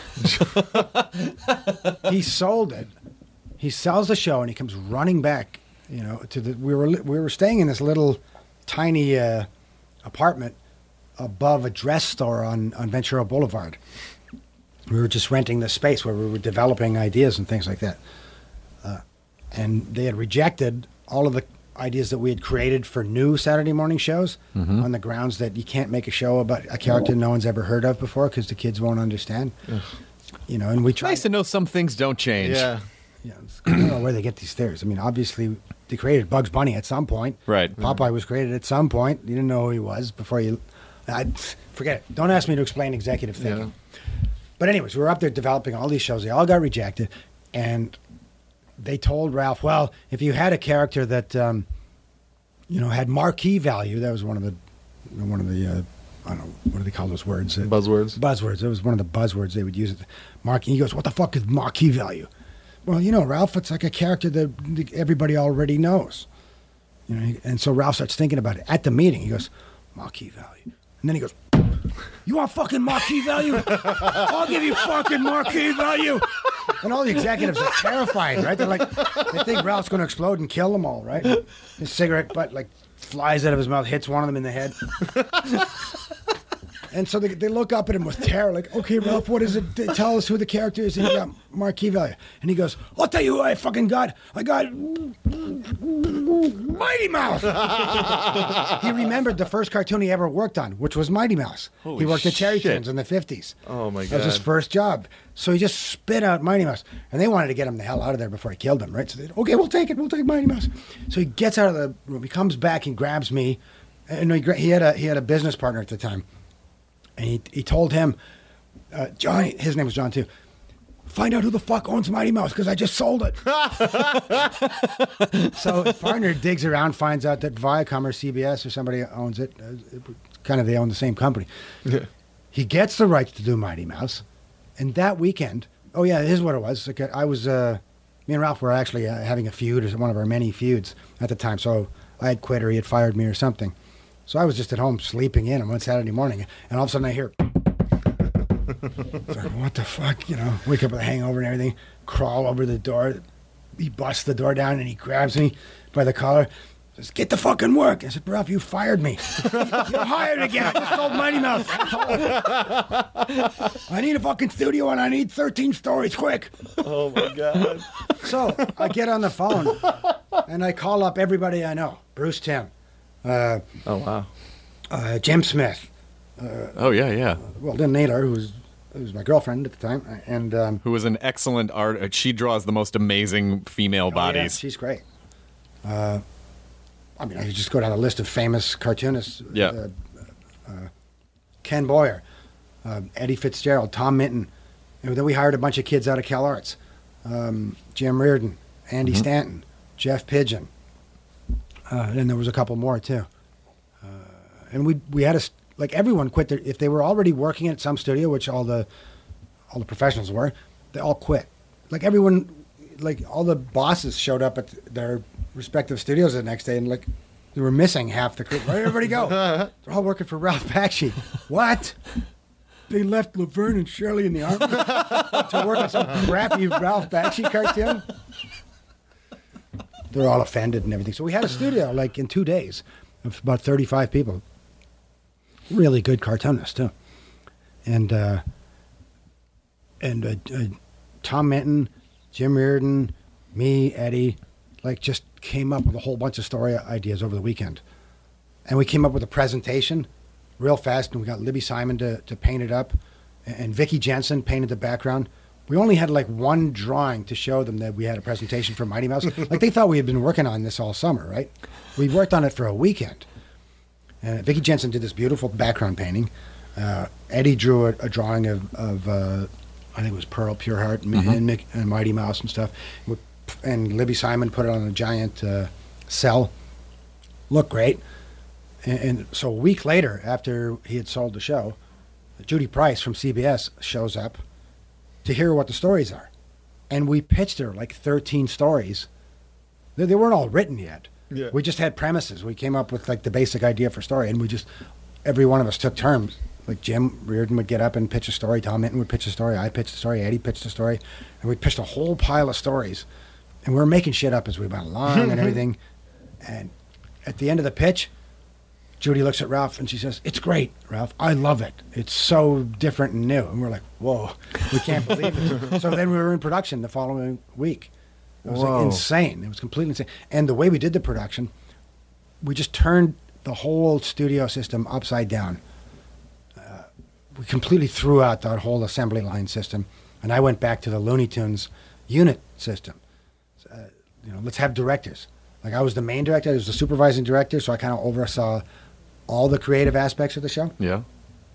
He sold it. He sells the show, and he comes running back. We were staying in this little tiny apartment above a dress store on Ventura Boulevard. We were just renting the space where we were developing ideas and things like that. And they had rejected all of the ideas that we had created for new Saturday morning shows on the grounds that you can't make a show about a character no one's ever heard of before because the kids won't understand. And we tried. Nice to know some things don't change. Yeah. I don't know where they get these theories. I mean, obviously, they created Bugs Bunny at some point. Right. Popeye was created at some point. You didn't know who he was before you... forget it. Don't ask me to explain executive thinking. Yeah. But anyways, we were up there developing all these shows. They all got rejected. And they told Ralph, well, if you had a character that, had marquee value, that was one of the I don't know, what do they call those words? Buzzwords. Buzzwords. It was one of the buzzwords they would use. Marquee. He goes, what the fuck is marquee value? Well, Ralph, it's like a character that everybody already knows. And so Ralph starts thinking about it. At the meeting, he goes, marquee value. And then he goes, you want fucking marquee value? I'll give you fucking marquee value. And all the executives are terrified, right? They think Ralph's going to explode and kill them all, right? His cigarette butt flies out of his mouth, hits one of them in the head. And so they look up at him with terror, like, okay, Ralph, what is it? Tell us who the character is. And he got marquee value. And he goes, I'll tell you who I fucking got. I got Mighty Mouse. He remembered the first cartoon he ever worked on, which was Mighty Mouse. He worked at Cherry Tunes in the 50s. Oh, my God. That was his first job. So he just spit out Mighty Mouse. And they wanted to get him the hell out of there before he killed him, right? So they said, okay, we'll take it. We'll take Mighty Mouse. So he gets out of the room. He comes back and grabs me. And he had a business partner at the time. And he told him, John, his name was John too, find out who the fuck owns Mighty Mouse because I just sold it. So his partner digs around, finds out that Viacom or CBS or somebody owns it. They own the same company. Yeah. He gets the rights to do Mighty Mouse. And that weekend, here's what it was. Me and Ralph were actually having a feud, one of our many feuds at the time. So I had quit or he had fired me or something. So I was just at home sleeping in on one Saturday morning, and all of a sudden I hear, it's like, what the fuck, wake up with a hangover and everything, crawl over the door. He busts the door down and he grabs me by the collar, says, get the fucking work. I said, Ralph, you fired me. You're hired again. I just sold Mighty Mouse. I need a fucking studio and I need 13 stories, quick. Oh, my God. So I get on the phone and I call up everybody I know. Bruce Timm, Uh, Oh wow. Jim Smith. Oh yeah. Well, Lynn Naylor, who was my girlfriend at the time, and Who is an excellent art? She draws the most amazing female oh, yeah, bodies. she's great. I mean, I could just go down a list of famous cartoonists. Yeah. Ken Boyer, Eddie Fitzgerald, Tom Minton. And then we hired a bunch of kids out of Cal Arts. Jim Reardon, Andy Stanton, Jeff Pigeon. And there was a couple more, too. And we had like everyone quit if they were already working at some studio, which all the professionals were, they all quit. Like everyone, like all the bosses showed up at their respective studios the next day, and like they were missing half the crew. Where'd everybody go? They're all working for Ralph Bakshi. What? They left Laverne and Shirley in the army to work on some crappy Ralph Bakshi cartoon? They're all offended and everything. So we had a studio like in 2 days of about 35 people. Really good cartoonists too. And Tom Minton, Jim Reardon, me, Eddie, like just came up with a whole bunch of story ideas over the weekend. And we came up with a presentation real fast, and we got Libby Simon to paint it up, and Vicki Jensen painted the background. We only had like one drawing to show them that we had a presentation for Mighty Mouse. Like they thought we had been working on this all summer, right? We worked on it for a weekend. And Vicki Jensen did this beautiful background painting. Eddie drew a drawing of I think it was Pearl Pureheart and Mighty Mouse and stuff. And Libby Simon put it on a giant cell. Looked great. And so a week later, after he had sold the show, Judy Price from CBS shows up to hear what the stories are. And we pitched her like 13 stories. They weren't all written yet. Yeah. We just had premises. We came up with like the basic idea for story, and every one of us took turns. Like Jim Reardon would get up and pitch a story, Tom Minton would pitch a story, I pitched a story, Eddie pitched a story, and we pitched a whole pile of stories. And we were making shit up as we went along and everything. And at the end of the pitch, Judy looks at Ralph and she says, "It's great, Ralph. I love it. It's so different and new." And we're like, "Whoa, we can't believe it." So then we were in production the following week. It was like insane. It was completely insane. And the way we did the production, we just turned the whole studio system upside down. We completely threw out that whole assembly line system. And I went back to the Looney Tunes unit system. Let's have directors. Like I was the main director, I was the supervising director, so I kind of oversaw all the creative aspects of the show. Yeah.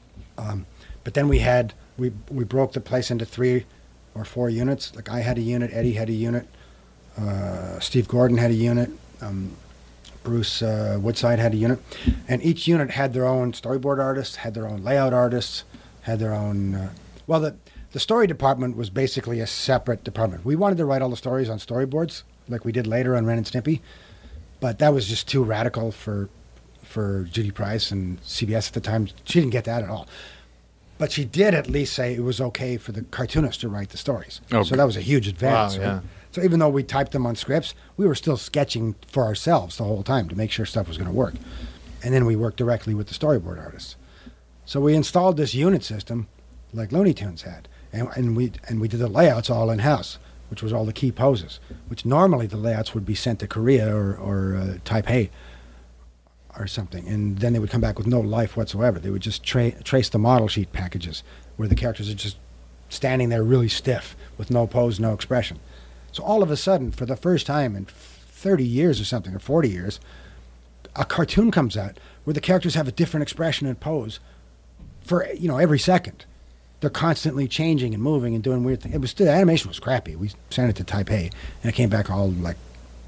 But then we broke the place into 3 or 4 units. Like I had a unit, Eddie had a unit, Steve Gordon had a unit, Bruce Woodside had a unit, and each unit had their own storyboard artists, had their own layout artists, had their own. The story department was basically a separate department. We wanted to write all the stories on storyboards, like we did later on Ren and Stimpy, but that was just too radical for Judy Price and CBS at the time. She didn't get that at all. But she did at least say it was okay for the cartoonist to write the stories. Okay. So that was a huge advance. Wow, yeah. Right? So even though we typed them on scripts, we were still sketching for ourselves the whole time to make sure stuff was going to work. And then we worked directly with the storyboard artists. So we installed this unit system like Looney Tunes had. And we did the layouts all in-house, which was all the key poses, which normally the layouts would be sent to Korea or Taipei or something, and then they would come back with no life whatsoever. They would just trace the model sheet packages where the characters are just standing there really stiff with no pose, no expression. So all of a sudden, for the first time in 30 years or something, or 40 years, a cartoon comes out where the characters have a different expression and pose for every second. They're constantly changing and moving and doing weird things. The animation was crappy. We sent it to Taipei, and it came back all like,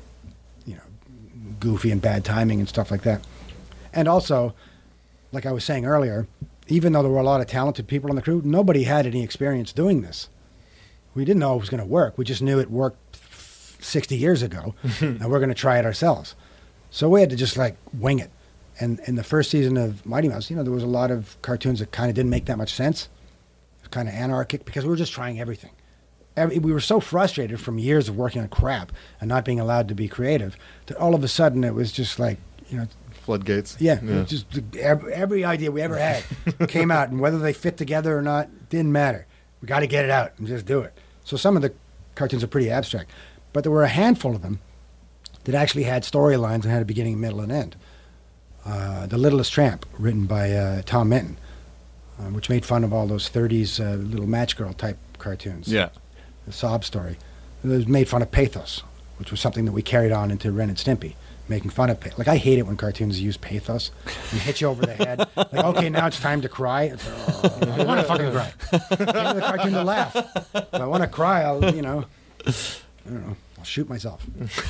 goofy and bad timing and stuff like that. And also, like I was saying earlier, even though there were a lot of talented people on the crew, nobody had any experience doing this. We didn't know it was going to work. We just knew it worked 60 years ago, and we're going to try it ourselves. So we had to just wing it. And in the first season of Mighty Mouse, there was a lot of cartoons that kind of didn't make that much sense. It was kind of anarchic because we were just trying everything. We were so frustrated from years of working on crap and not being allowed to be creative that all of a sudden it was just floodgates. Yeah. Just every idea we ever had came out, and whether they fit together or not didn't matter. We got to get it out and just do it. So some of the cartoons are pretty abstract, but there were a handful of them that actually had storylines and had a beginning, middle, and end. The Littlest Tramp, written by Tom Minton, which made fun of all those 30s little match girl type cartoons. Yeah. The sob story. It was made fun of pathos, which was something that we carried on into Ren and Stimpy, making fun of pathos. Like, I hate it when cartoons use pathos and hit you over the head. Like, okay, now it's time to cry. It's, I want to fucking cry. Give me the cartoon to laugh. If I want to cry, I don't know, I'll shoot myself.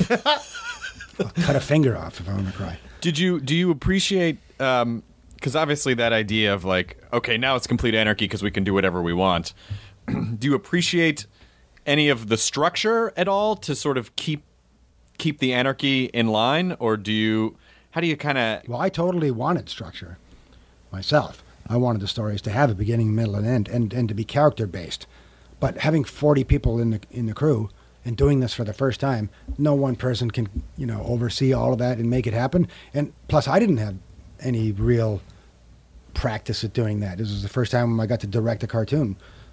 I'll cut a finger off if I want to cry. Do you appreciate, because obviously that idea of like, okay, now it's complete anarchy because we can do whatever we want. Do you appreciate any of the structure at all to sort of keep the anarchy in line, or how do you kind of... Well, I totally wanted structure myself. I wanted the stories to have a beginning, middle, and end, and to be character-based. But having 40 people in the crew and doing this for the first time, no one person can, oversee all of that and make it happen. And plus, I didn't have any real practice at doing that. This was the first time I got to direct a cartoon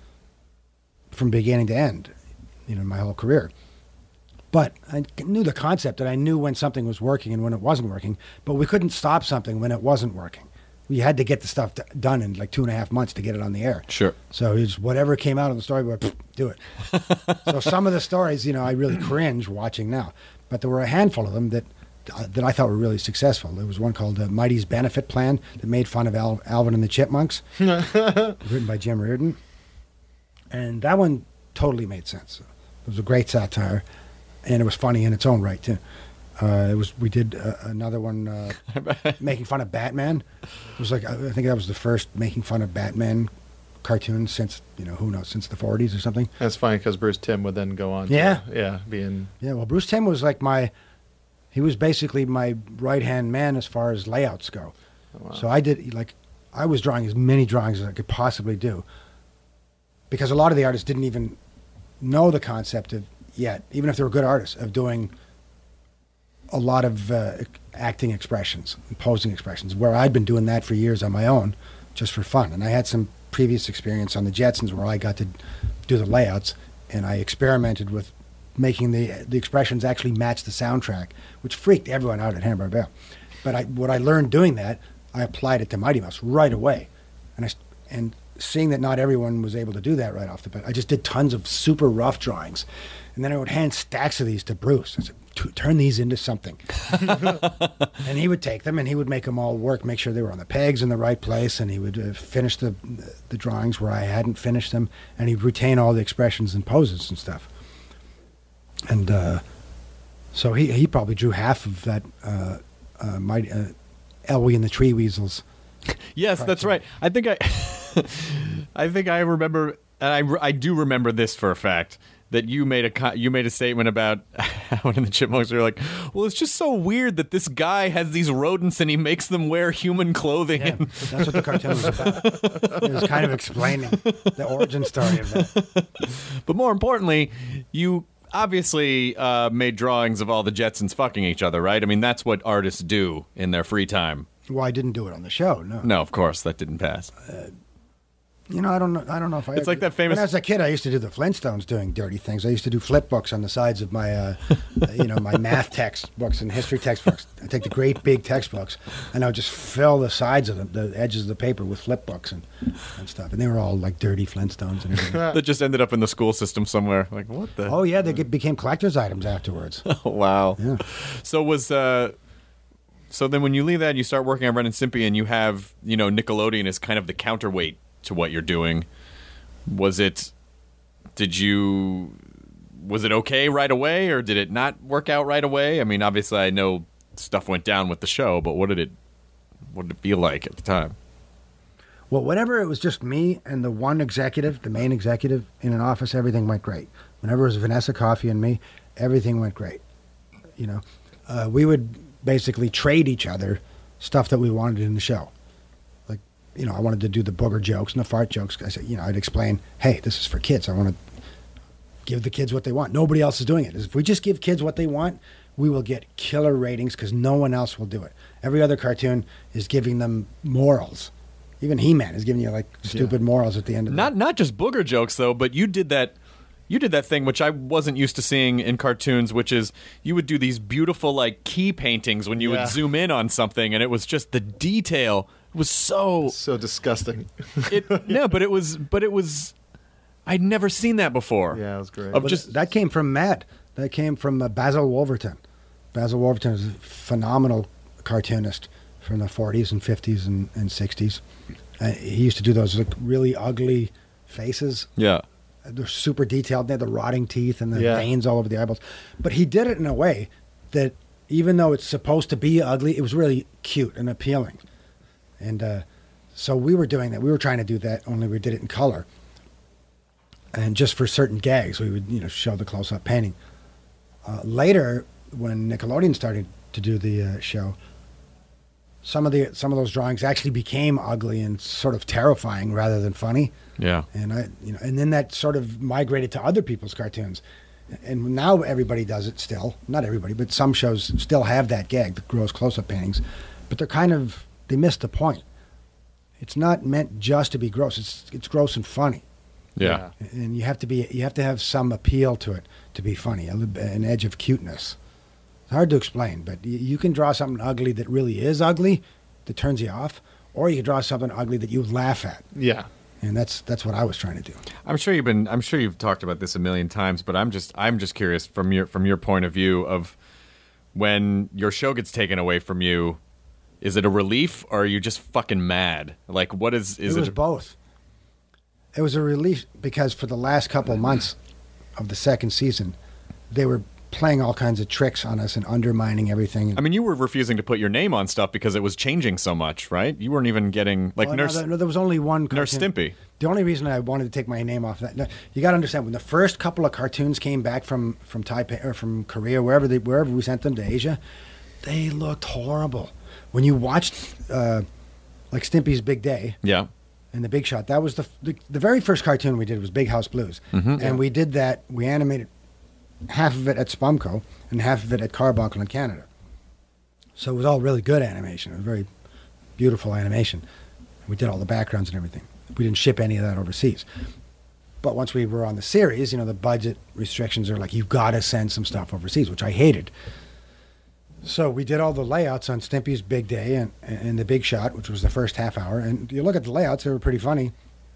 from beginning to end, my whole career. But I knew the concept, and I knew when something was working and when it wasn't working, but we couldn't stop something when it wasn't working. We had to get the stuff done in like 2.5 months to get it on the air. Sure. So it's whatever came out of the storyboard, do it. So some of the stories, I really cringe watching now. But there were a handful of them that I thought were really successful. There was one called Mighty's Benefit Plan that made fun of Alvin and the Chipmunks, written by Jim Reardon. And that one totally made sense. It was a great satire, and it was funny in its own right, too. We did another one making fun of Batman. It was like, I think that was the first making fun of Batman cartoon since, who knows, since the 40s or something. That's funny because Bruce Timm would then go on Yeah, well, Bruce Timm was like he was basically my right-hand man as far as layouts go. Oh, wow. So I was drawing as many drawings as I could possibly do, because a lot of the artists didn't even know the concept of yet, even if they were good artists, of doing a lot of acting expressions, posing expressions, where I'd been doing that for years on my own, just for fun. And I had some previous experience on the Jetsons where I got to do the layouts, and I experimented with making the expressions actually match the soundtrack, which freaked everyone out at Hanna-Barbera. But what I learned doing that, I applied it to Mighty Mouse right away. And seeing that not everyone was able to do that right off the bat, I just did tons of super rough drawings. And then I would hand stacks of these to Bruce. I said, turn these into something. And he would take them and he would make them all work, make sure they were on the pegs in the right place, and he would finish the drawings where I hadn't finished them, and he'd retain all the expressions and poses and stuff. And so he probably drew half of that Elway and the Tree Weasels. Yes, that's right. I think I remember, and I do remember this for a fact, that you made a statement about Alvin and the Chipmunks. You're like, well, it's just so weird that this guy has these rodents and he makes them wear human clothing. Yeah, that's what the cartoon was about. It was kind of explaining the origin story of that. But more importantly, you obviously made drawings of all the Jetsons fucking each other, right? I mean, that's what artists do in their free time. Well, I didn't do it on the show, no. No, of course, that didn't pass. I don't know if I... It's like that famous... When I was a kid, I used to do the Flintstones doing dirty things. I used to do flip books on the sides of my, my math textbooks and history textbooks. I'd take the great big textbooks, and I would just fill the sides of them, the edges of the paper, with flip books and stuff. And they were all like dirty Flintstones and everything. That just ended up in the school system somewhere. Like, what the... Oh, yeah, they became collector's items afterwards. Oh, wow. Yeah. So then when you leave that and you start working on Ren and Stimpy, and you have, Nickelodeon as kind of the counterweight to what you're doing, was it okay right away, or did it not work out right away? I mean, obviously I know stuff went down with the show, but what did it feel like at the time? Well, whenever it was just me and the one executive, the main executive in an office, everything went great. Whenever it was Vanessa Coffey and me, everything went great. We would basically trade each other stuff that we wanted in the show. I wanted to do the booger jokes and the fart jokes. I said, I'd explain, hey, this is for kids. I want to give the kids what they want. Nobody else is doing it. If we just give kids what they want, we will get killer ratings because no one else will do it. Every other cartoon is giving them morals. Even He-Man is giving you stupid morals at the end of it. Not just booger jokes though, but you did that You did that thing which I wasn't used to seeing in cartoons, which is you would do these beautiful like key paintings when you would zoom in on something, and it was just the detail was so disgusting. But it was. I'd never seen that before. Yeah, it was great. That came from Matt. That came from Basil Wolverton. Basil Wolverton is a phenomenal cartoonist from the 40s and 50s and 60s. He used to do those like really ugly faces. Yeah. They're super detailed. They had the rotting teeth and the veins all over the eyeballs. But he did it in a way that even though it's supposed to be ugly, it was really cute and appealing. And so we were doing that. We were trying to do that, only we did it in color. And just for certain gags, we would show the close-up painting. Later, when Nickelodeon started to do the show, some of those drawings actually became ugly and sort of terrifying rather than funny. Yeah. And and then that sort of migrated to other people's cartoons. And now everybody does it still. Not everybody, but some shows still have that gag, the gross close-up paintings. But they missed the point. It's not meant just to be gross. It's gross and funny. Yeah. And you have to have some appeal to it to be funny, an edge of cuteness. It's hard to explain, but you can draw something ugly that really is ugly, that turns you off, or you can draw something ugly that you laugh at. Yeah. And that's what I was trying to do. I'm sure you've talked about this a million times, but I'm just curious from your point of view of when your show gets taken away from you, is it a relief or are you just fucking mad? Like what is it? It was both. It was a relief because for the last couple of months of the second season, they were playing all kinds of tricks on us and undermining everything. I mean, you were refusing to put your name on stuff because it was changing so much, right? You weren't even getting Nurse. No, there was only one cartoon. Nurse Stimpy. The only reason I wanted to take my name off that, you got to understand, when the first couple of cartoons came back from Taipei or from Korea, wherever we sent them to Asia, they looked horrible. When you watched like Stimpy's Big Day, yeah, and The Big Shot, that was the very first cartoon we did was Big House Blues, and we did that. We animated half of it at Spumco and half of it at Carbuncle in Canada. So it was all really good animation. It was very beautiful animation. We did all the backgrounds and everything. We didn't ship any of that overseas. But once we were on the series, the budget restrictions are like, you've got to send some stuff overseas, which I hated. So we did all the layouts on Stimpy's Big Day and The Big Shot, which was the first half hour. And you look at the layouts, they were pretty funny.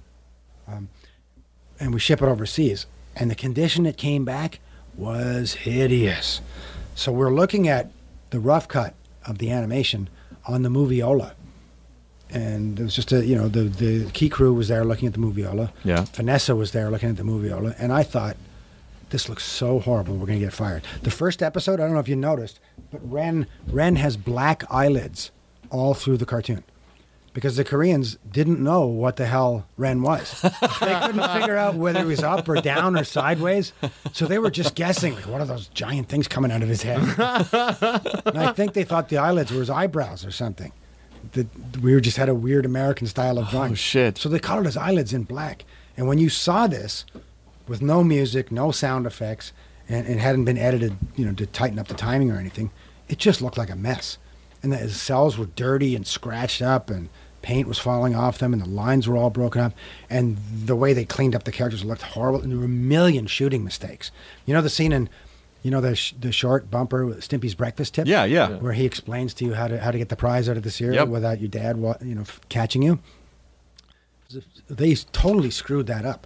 And we ship it overseas. And the condition it came back was hideous. So we're looking at the rough cut of the animation on the Moviola. And it was just the key crew was there looking at the Moviola. Yeah. Vanessa was there looking at the Moviola. And I thought, this looks so horrible, we're going to get fired. The first episode, I don't know if you noticed, but Ren has black eyelids all through the cartoon. Because the Koreans didn't know what the hell Ren was. They couldn't figure out whether he was up or down or sideways. So they were just guessing, like, what are those giant things coming out of his head? And I think they thought the eyelids were his eyebrows or something. We just had a weird American style of drawing. Oh, shit. So they colored his eyelids in black. And when you saw this, with no music, no sound effects, and it hadn't been edited, to tighten up the timing or anything, it just looked like a mess. And the cells were dirty and scratched up, and paint was falling off them, and the lines were all broken up, and the way they cleaned up the characters looked horrible, and there were a million shooting mistakes. The scene in, the short bumper with Stimpy's Breakfast Tip? Yeah. Where he explains to you how to get the prize out of the cereal without your dad, catching you. They totally screwed that up.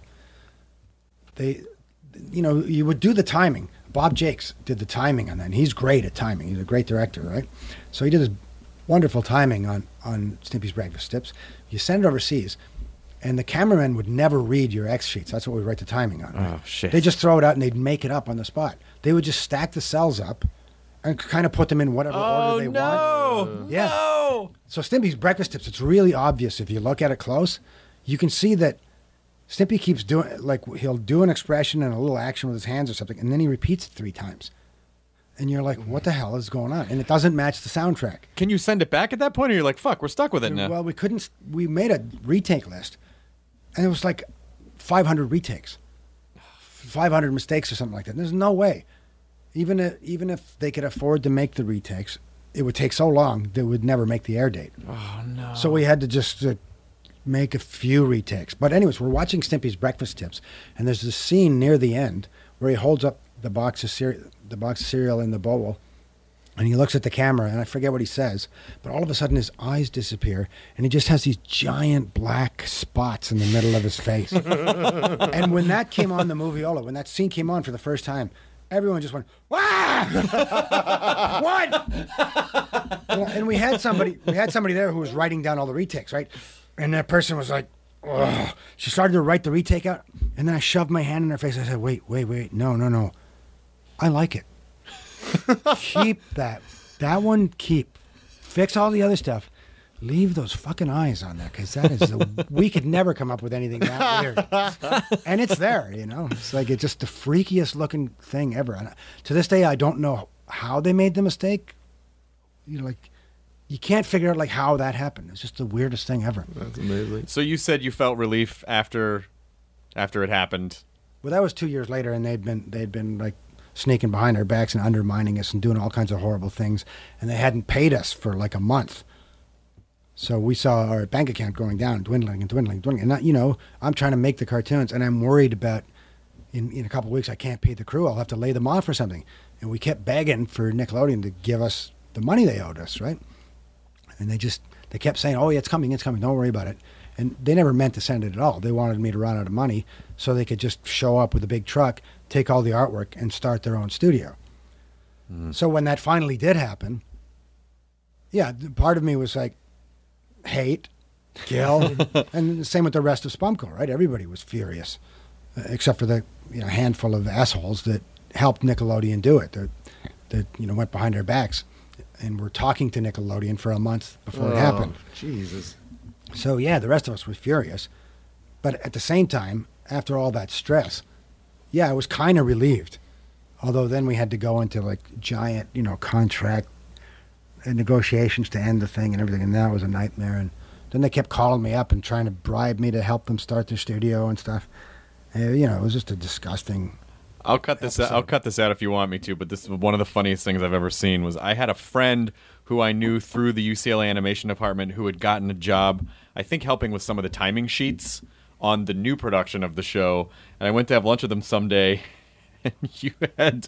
You would do the timing. Bob Jakes did the timing on that, and he's great at timing. He's a great director, right? So he did his wonderful timing on Stimpy's Breakfast Tips. You send it overseas, and the cameraman would never read your X sheets. That's what we write the timing on. Right? Oh, shit. They just throw it out, and they'd make it up on the spot. They would just stack the cells up and kind of put them in whatever order they want. Yeah. No! So Stimpy's Breakfast Tips, it's really obvious if you look at it close. You can see that Stimpy keeps doing, like, he'll do an expression and a little action with his hands or something, and then he repeats it 3 times. And you're like, what the hell is going on? And it doesn't match the soundtrack. Can you send it back at that point, or you're like, fuck, we're stuck with it now? Well, we couldn't. We made a retake list, and it was like 500 retakes, 500 mistakes or something like that. And there's no way. Even if they could afford to make the retakes, it would take so long they would never make the air date. Oh, no. So we had to just make a few retakes. But anyways, we're watching Stimpy's Breakfast Tips, and there's this scene near the end where he holds up the box of cereal in the bowl, and he looks at the camera, and I forget what he says, but all of a sudden his eyes disappear, and he just has these giant black spots in the middle of his face. And when that came on the moviola, when that scene came on for the first time, everyone just went, "Wow!" What? And we had somebody there who was writing down all the retakes, right? And that person was like, "Ugh." She started to write the retake out, and then I shoved my hand in her face. I said, wait, no. I like it. Keep that one, keep. Fix all the other stuff. Leave those fucking eyes on there, because that is we could never come up with anything that weird. And it's there, you know. It's like it's just the freakiest looking thing ever. And to this day, I don't know how they made the mistake. You know, like you can't figure out like how that happened. It's just the weirdest thing ever. That's amazing. So you said you felt relief after it happened. Well, that was 2 years later, and they'd been like sneaking behind our backs and undermining us and doing all kinds of horrible things, and they hadn't paid us for like a month. So we saw our bank account going down, dwindling. And, you know, I'm trying to make the cartoons, and I'm worried about in a couple of weeks I can't pay the crew. I'll have to lay them off or something. And we kept begging for Nickelodeon to give us the money they owed us, right? And they kept saying, "Oh, yeah, it's coming. Don't worry about it." And they never meant to send it at all. They wanted me to run out of money so they could just show up with a big truck, take all the artwork, and start their own studio. So when that finally did happen, yeah, part of me was like, hate, kill, and the same with the rest of Spumco, right? Everybody was furious, except for the handful of assholes that helped Nickelodeon do it, that went behind our backs and were talking to Nickelodeon for a month before it happened. Jesus. So yeah, the rest of us were furious, but at the same time, after all that stress, yeah, I was kind of relieved. Although then we had to go into like giant, contract negotiations to end the thing and everything, and that was a nightmare. And then they kept calling me up and trying to bribe me to help them start their studio and stuff. And, it was just a disgusting. I'll cut this out. I'll cut this out if you want me to. But this is one of the funniest things I've ever seen. Was I had a friend who I knew through the UCLA animation department who had gotten a job, I think, helping with some of the timing sheets on the new production of the show. And I went to have lunch with them someday, and you had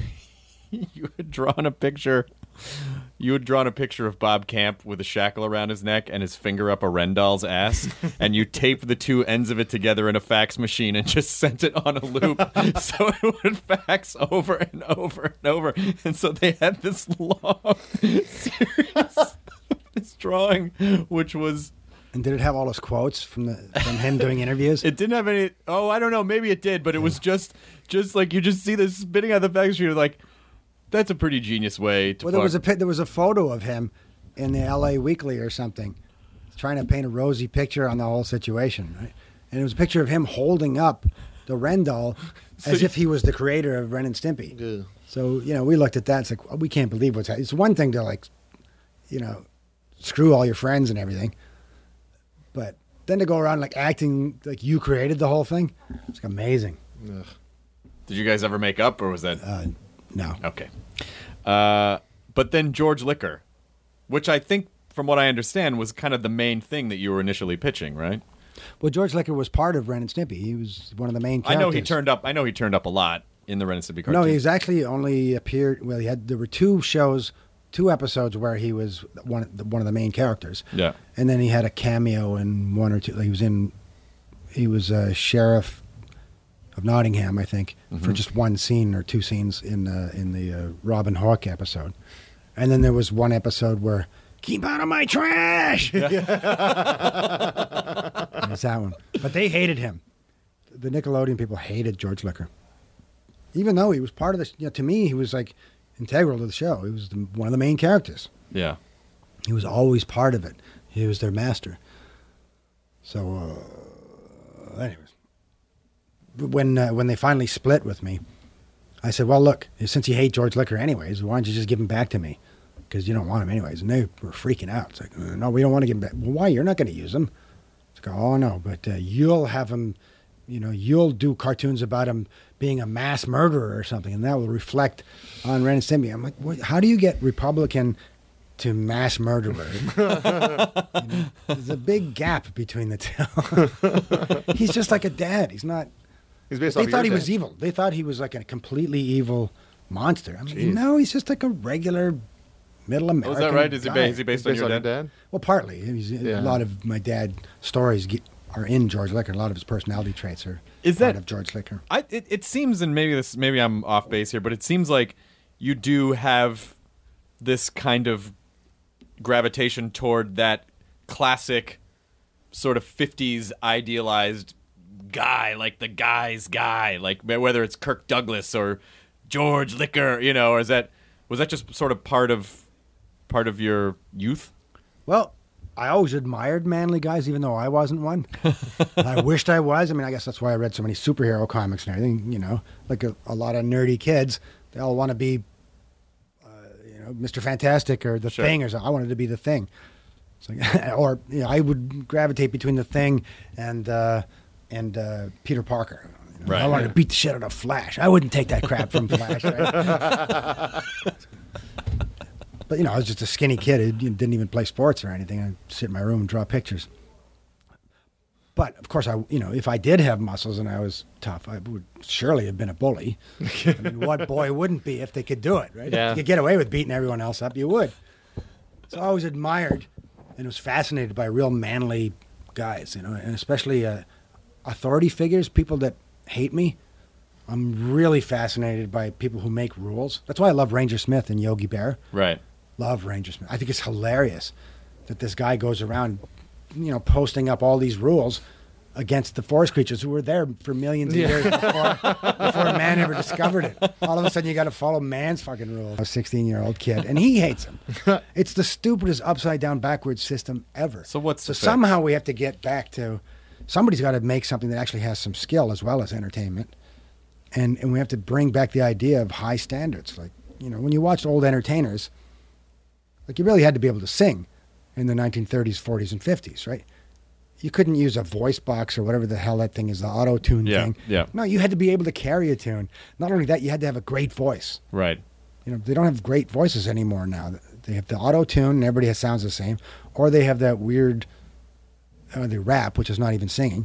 drawn a picture. You had drawn a picture of Bob Camp with a shackle around his neck and his finger up a Rendall's ass, and you taped the two ends of it together in a fax machine and just sent it on a loop so it would fax over and over and over. And so they had this long series of this drawing, which was... And did it have all those quotes from him doing interviews? It didn't have any... Oh, I don't know. Maybe it did, but it was just like you just see this spitting out the fax machine, like... That's a pretty genius way to. Well, there was a photo of him in the L.A. Weekly or something, trying to paint a rosy picture on the whole situation, right? And it was a picture of him holding up the Rendall as if he was the creator of Ren and Stimpy. Yeah. So we looked at that. It's like, we can't believe what's happening. It's one thing to screw all your friends and everything, but then to go around like acting like you created the whole thing, it's amazing. Ugh. Did you guys ever make up, or was that? No. Okay. But then George Liquor, which I think, from what I understand, was kind of the main thing that you were initially pitching, right? Well, George Liquor was part of Ren and Stimpy. He was one of the main characters. I know he turned up a lot in the Ren and Stimpy cartoon. No, he's actually only appeared. Well, there were two episodes where he was one of the main characters. Yeah. And then he had a cameo in one or two. He was a sheriff of Nottingham, I think, for just one scene or two scenes in the Robin Hawk episode. And then there was one episode where, "Keep out of my trash!" There's that one. But they hated him. The Nickelodeon people hated George Liquor. Even though he was part of this, to me, he was like integral to the show. He was one of the main characters. Yeah. He was always part of it. He was their master. So, anyways. When they finally split with me, I said, "Well, look, since you hate George Liquor anyways, why don't you just give him back to me? Because you don't want him anyways." And they were freaking out. It's like, "No, we don't want to give him back." "Well, why? You're not going to use him." It's like, "Oh, no, but you'll have him, you'll do cartoons about him being a mass murderer or something, and that will reflect on Ren and Stimpy." I'm like, how do you get Republican to mass murderer. There's a big gap between the two. He's just like a dad. He's not. He's based They off of thought your he was dad. evil. They thought he was like a completely evil monster. I mean, Jeez. no, he's just like a regular middle American. Was that right? Is guy. he based on Based your on dad? Well, partly. Yeah. A lot of my dad's stories are in George Liquor. A lot of his personality traits are Is part that- of George Liquor. It seems, and maybe I'm off base here, but it seems like you do have this kind of gravitation toward that classic sort of 50s idealized guy, like the guy's guy, like whether it's Kirk Douglas or George Liquor, or was that just sort of part of your youth? Well, I always admired manly guys, even though I wasn't one. I wished I was. I mean, I guess that's why I read so many superhero comics and everything. Like a lot of nerdy kids, they all want to be, Mr. Fantastic or the Sure. Thing, or something. I wanted to be the Thing. It's like, or I would gravitate between the Thing and Peter Parker. Right. I wanted to beat the shit out of Flash. I wouldn't take that crap from Flash. Right? But I was just a skinny kid who didn't even play sports or anything. I'd sit in my room and draw pictures. But of course, if I did have muscles and I was tough, I would surely have been a bully. I mean, what boy wouldn't be if they could do it, right? Yeah. If you could get away with beating everyone else up, you would. So I always admired and was fascinated by real manly guys, and especially authority figures, people that hate me. I'm really fascinated by people who make rules. That's why I love Ranger Smith and Yogi Bear. Right. Love Ranger Smith. I think it's hilarious that this guy goes around, posting up all these rules against the forest creatures who were there for millions of years before man ever discovered it. All of a sudden, you got to follow man's fucking rules. A 16-year-old kid, and he hates him. It's the stupidest upside-down, backwards system ever. So what's the fix? Somehow we have to get back to somebody's got to make something that actually has some skill as well as entertainment, and we have to bring back the idea of high standards. Like when you watch old entertainers, like you really had to be able to sing in the 1930s, 40s, and 50s, right? You couldn't use a voice box or whatever the hell that thing is, the auto-tune thing. Yeah. No, you had to be able to carry a tune. Not only that, you had to have a great voice. Right. They don't have great voices anymore now. They have the auto-tune and everybody sounds the same. Or they have that weird, the rap, which is not even singing.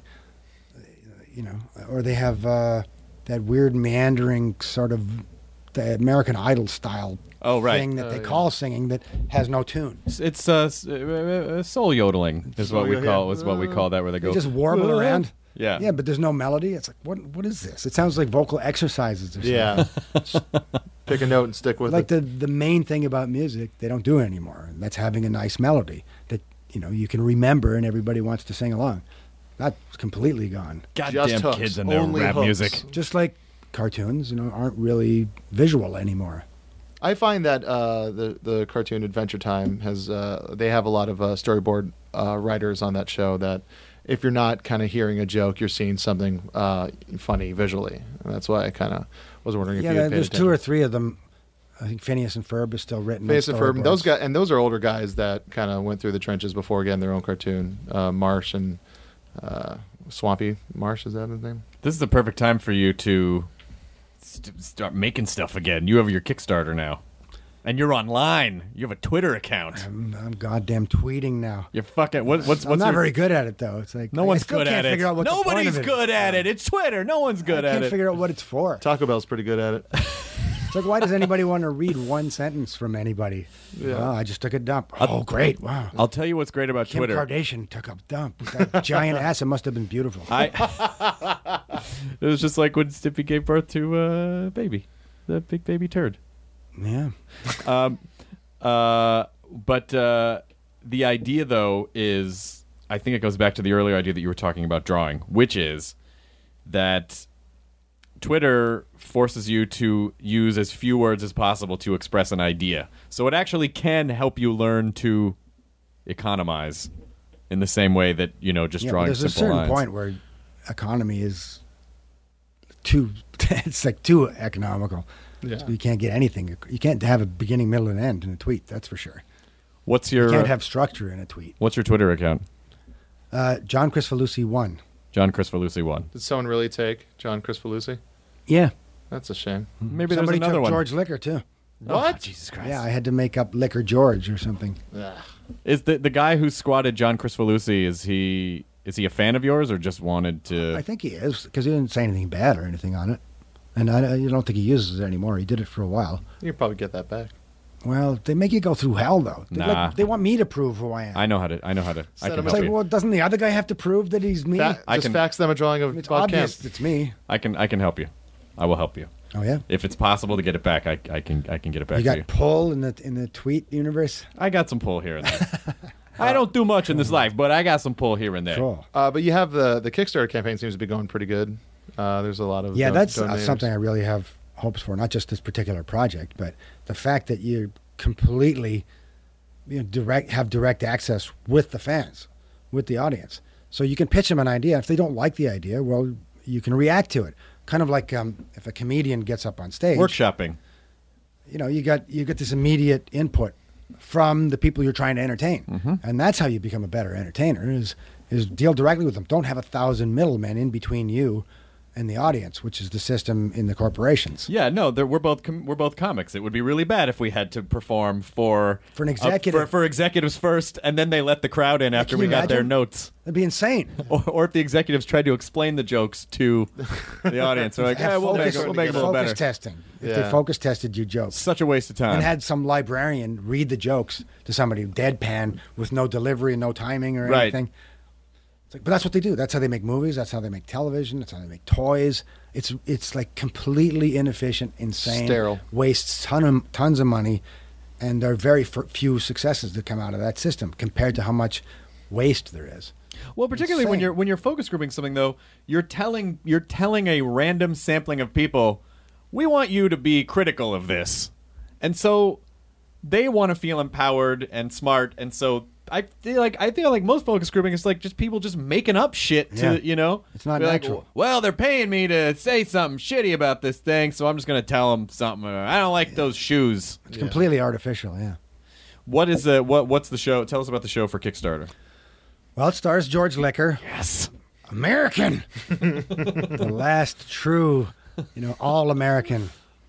Or they have that weird meandering sort of the American Idol style thing that they call singing that has no tune. It's soul yodeling is what we call that, where they go They just warble around. Yeah. Yeah, but there's no melody. It's like, what is this? It sounds like vocal exercises or something. Yeah. Pick a note and stick with Like it. the main thing about music, they don't do it anymore. And that's having a nice melody that, you can remember and everybody wants to sing along. That's completely gone. Goddamn hooks, kids and their only rap hooks. music. Just like cartoons, aren't really visual anymore. I find that the cartoon Adventure Time has they have a lot of storyboard writers on that show that if you're not kind of hearing a joke, you're seeing something funny visually. And that's why I kind of was wondering if you had paid there's attention. 2 or 3 of them. I think Phineas and Ferb is still written. Phineas on and Ferb, those storyboards. guys, and those are older guys that kind of went through the trenches before getting their own cartoon. Marsh and Swampy Marsh, is that his name? This is the perfect time for you to start making stuff again. You have your Kickstarter now. And you're online. You have a Twitter account. I'm goddamn tweeting now. You're fucking. What's I'm not your, very good at it though. It's like No I one's still good can't at it. figure out what the point Nobody's of it good is. at it. It's Twitter. No one's good I at can't it. figure out what it's for. Taco Bell's pretty good at it. It's like, why does anybody want to read one sentence from anybody? Yeah. Oh, I just took a dump. Oh, great! Wow. I'll tell you what's great about Kim Twitter. Kardashian took a dump. With that giant ass. It must have been beautiful. It was just like when Stippy gave birth to a baby, the big baby turd. Yeah. But the idea, though, is I think it goes back to the earlier idea that you were talking about drawing, which is that Twitter forces you to use as few words as possible to express an idea. So it actually can help you learn to economize in the same way that, just Yeah, drawing but there's a simple certain lines. point where economy is too. It's like too economical. Yeah. So you can't get anything. You can't have a beginning, middle, and end in a tweet. That's for sure. What's You your can't have structure in a tweet. What's your Twitter account? John Crisfalusi 1. John Crisfalusi 1. Did someone really take John Crisfalusi? Yeah. That's a shame. Maybe Somebody there's another took one. George Liquor too. What? Oh, Jesus Christ. Yeah, I had to make up Liquor George or something. Is the guy who squatted John Chrisfalusi, is he a fan of yours or just wanted to? I think he is, because he didn't say anything bad or anything on it. And I don't think he uses it anymore. He did it for a while. You can probably get that back. Well, they make you go through hell, though. Nah. They want me to prove who I am. I know how to. I can him It's help like, you. well, doesn't the other guy have to prove that he's me? Just fax them a drawing of It's Bob obvious Kemp. it's me. I can help you. I will help you. Oh, yeah? If it's possible to get it back, I can get it back You to got you. pull in the tweet universe? I got some pull here and there. I don't do much in this life, but I got some pull here and there. Cool. But you have the Kickstarter campaign seems to be going pretty good. There's a lot of Yeah, that's donators. something I really have hopes for. Not just this particular project, but the fact that you completely have direct access with the fans, with the audience. So you can pitch them an idea. If they don't like the idea, well, you can react to it. Kind of like if a comedian gets up on stage. Workshopping. You get this immediate input from the people you're trying to entertain, and that's how you become a better entertainer. Is deal directly with them. Don't have 1,000 middlemen in between you and the audience, which is the system in the corporations. Yeah, no, we're both comics. It would be really bad if we had to perform for an executive. for executives first, and then they let the crowd in after Can we you got their imagine? notes. That'd be insane. Or if the executives tried to explain the jokes to the audience, they're like, Have "Yeah, we'll make focus- it a little focus better." testing. If Yeah. they focus tested your jokes Such a waste of time. and had some librarian read the jokes to somebody deadpan with no delivery, no timing or Right. anything. It's like, but that's what they do. That's how they make movies. That's how they make television. That's how they make toys. It's like completely inefficient, insane, Sterile. wastes tons of money, and there are very few successes that come out of that system compared to how much waste there is. Well, particularly Insane. when you're focus grouping something, though, you're telling a random sampling of people, we want you to be critical of this, and so they want to feel empowered and smart, and so I feel like most focus grouping is like just people just making up shit to It's not be like, natural. well, they're paying me to say something shitty about this thing, so I'm just gonna tell them something. I don't like those shoes. It's completely artificial. Yeah. What's the show? Tell us about the show for Kickstarter. Well, it stars George Liquor. Yes. American. The last true, all-American.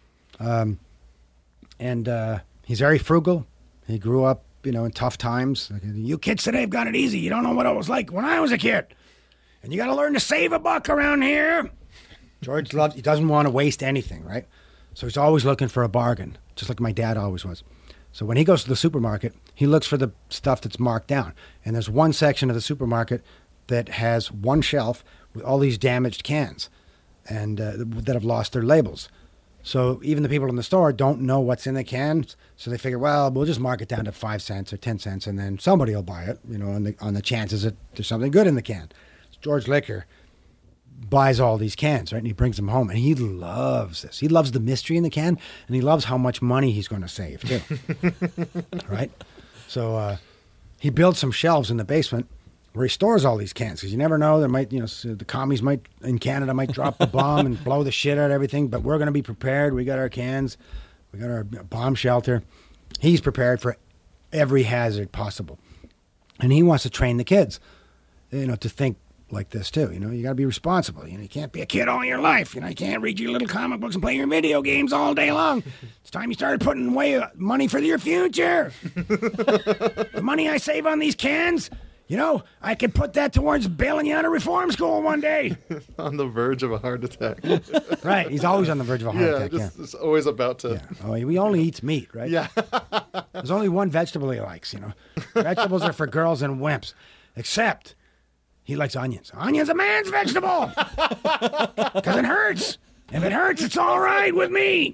And he's very frugal. He grew up, in tough times. Like, you kids today have got it easy. You don't know what it was like when I was a kid. And you got to learn to save a buck around here. George he doesn't want to waste anything, right? So he's always looking for a bargain, just like my dad always was. So when he goes to the supermarket, he looks for the stuff that's marked down. And there's one section of the supermarket that has one shelf with all these damaged cans and that have lost their labels. So even the people in the store don't know what's in the cans. So they figure, well, we'll just mark it down to 5 cents or 10 cents, and then somebody will buy it, on the chances that there's something good in the can. So George Liquor buys all these cans, right? And he brings them home, and he loves this. He loves the mystery in the can, and he loves how much money he's going to save, too. Right? So he builds some shelves in the basement where he stores all these cans, because you never know, there might, the commies in Canada might drop the bomb and blow the shit out of everything, but we're going to be prepared. We got our cans. We got our bomb shelter. He's prepared for every hazard possible. And he wants to train the kids, to think like this too. You got to be responsible. You can't be a kid all your life. You can't read your little comic books and play your video games all day long. It's time you started putting away money for your future. The money I save on these cans, I could put that towards bailing you out of reform school one day. On the verge of a heart attack. Right. He's always on the verge of a heart attack. It's always about to. Yeah. Oh, he only eats meat, right? Yeah. There's only one vegetable he likes, Vegetables are for girls and wimps. Except he likes onions. Onion's a man's vegetable. Because it hurts. If it hurts, it's all right with me.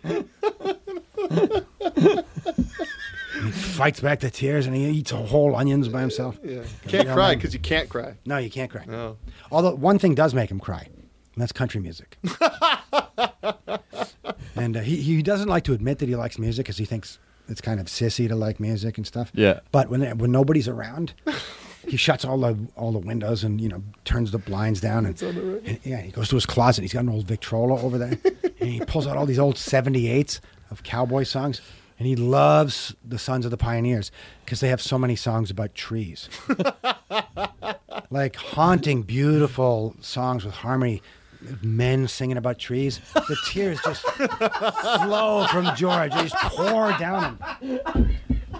He fights back the tears and he eats whole onions by himself. Yeah. Can't cry because you can't cry. No, you can't cry. No. Although one thing does make him cry, and that's country music. And he doesn't like to admit that he likes music because he thinks it's kind of sissy to like music and stuff. Yeah. But when nobody's around, he shuts all the windows and turns the blinds down and he goes to his closet. He's got an old Victrola over there, and he pulls out all these old 78s of cowboy songs. And he loves the Sons of the Pioneers because they have so many songs about trees. Like haunting, beautiful songs with harmony, men singing about trees. The tears just flow from George. They just pour down him.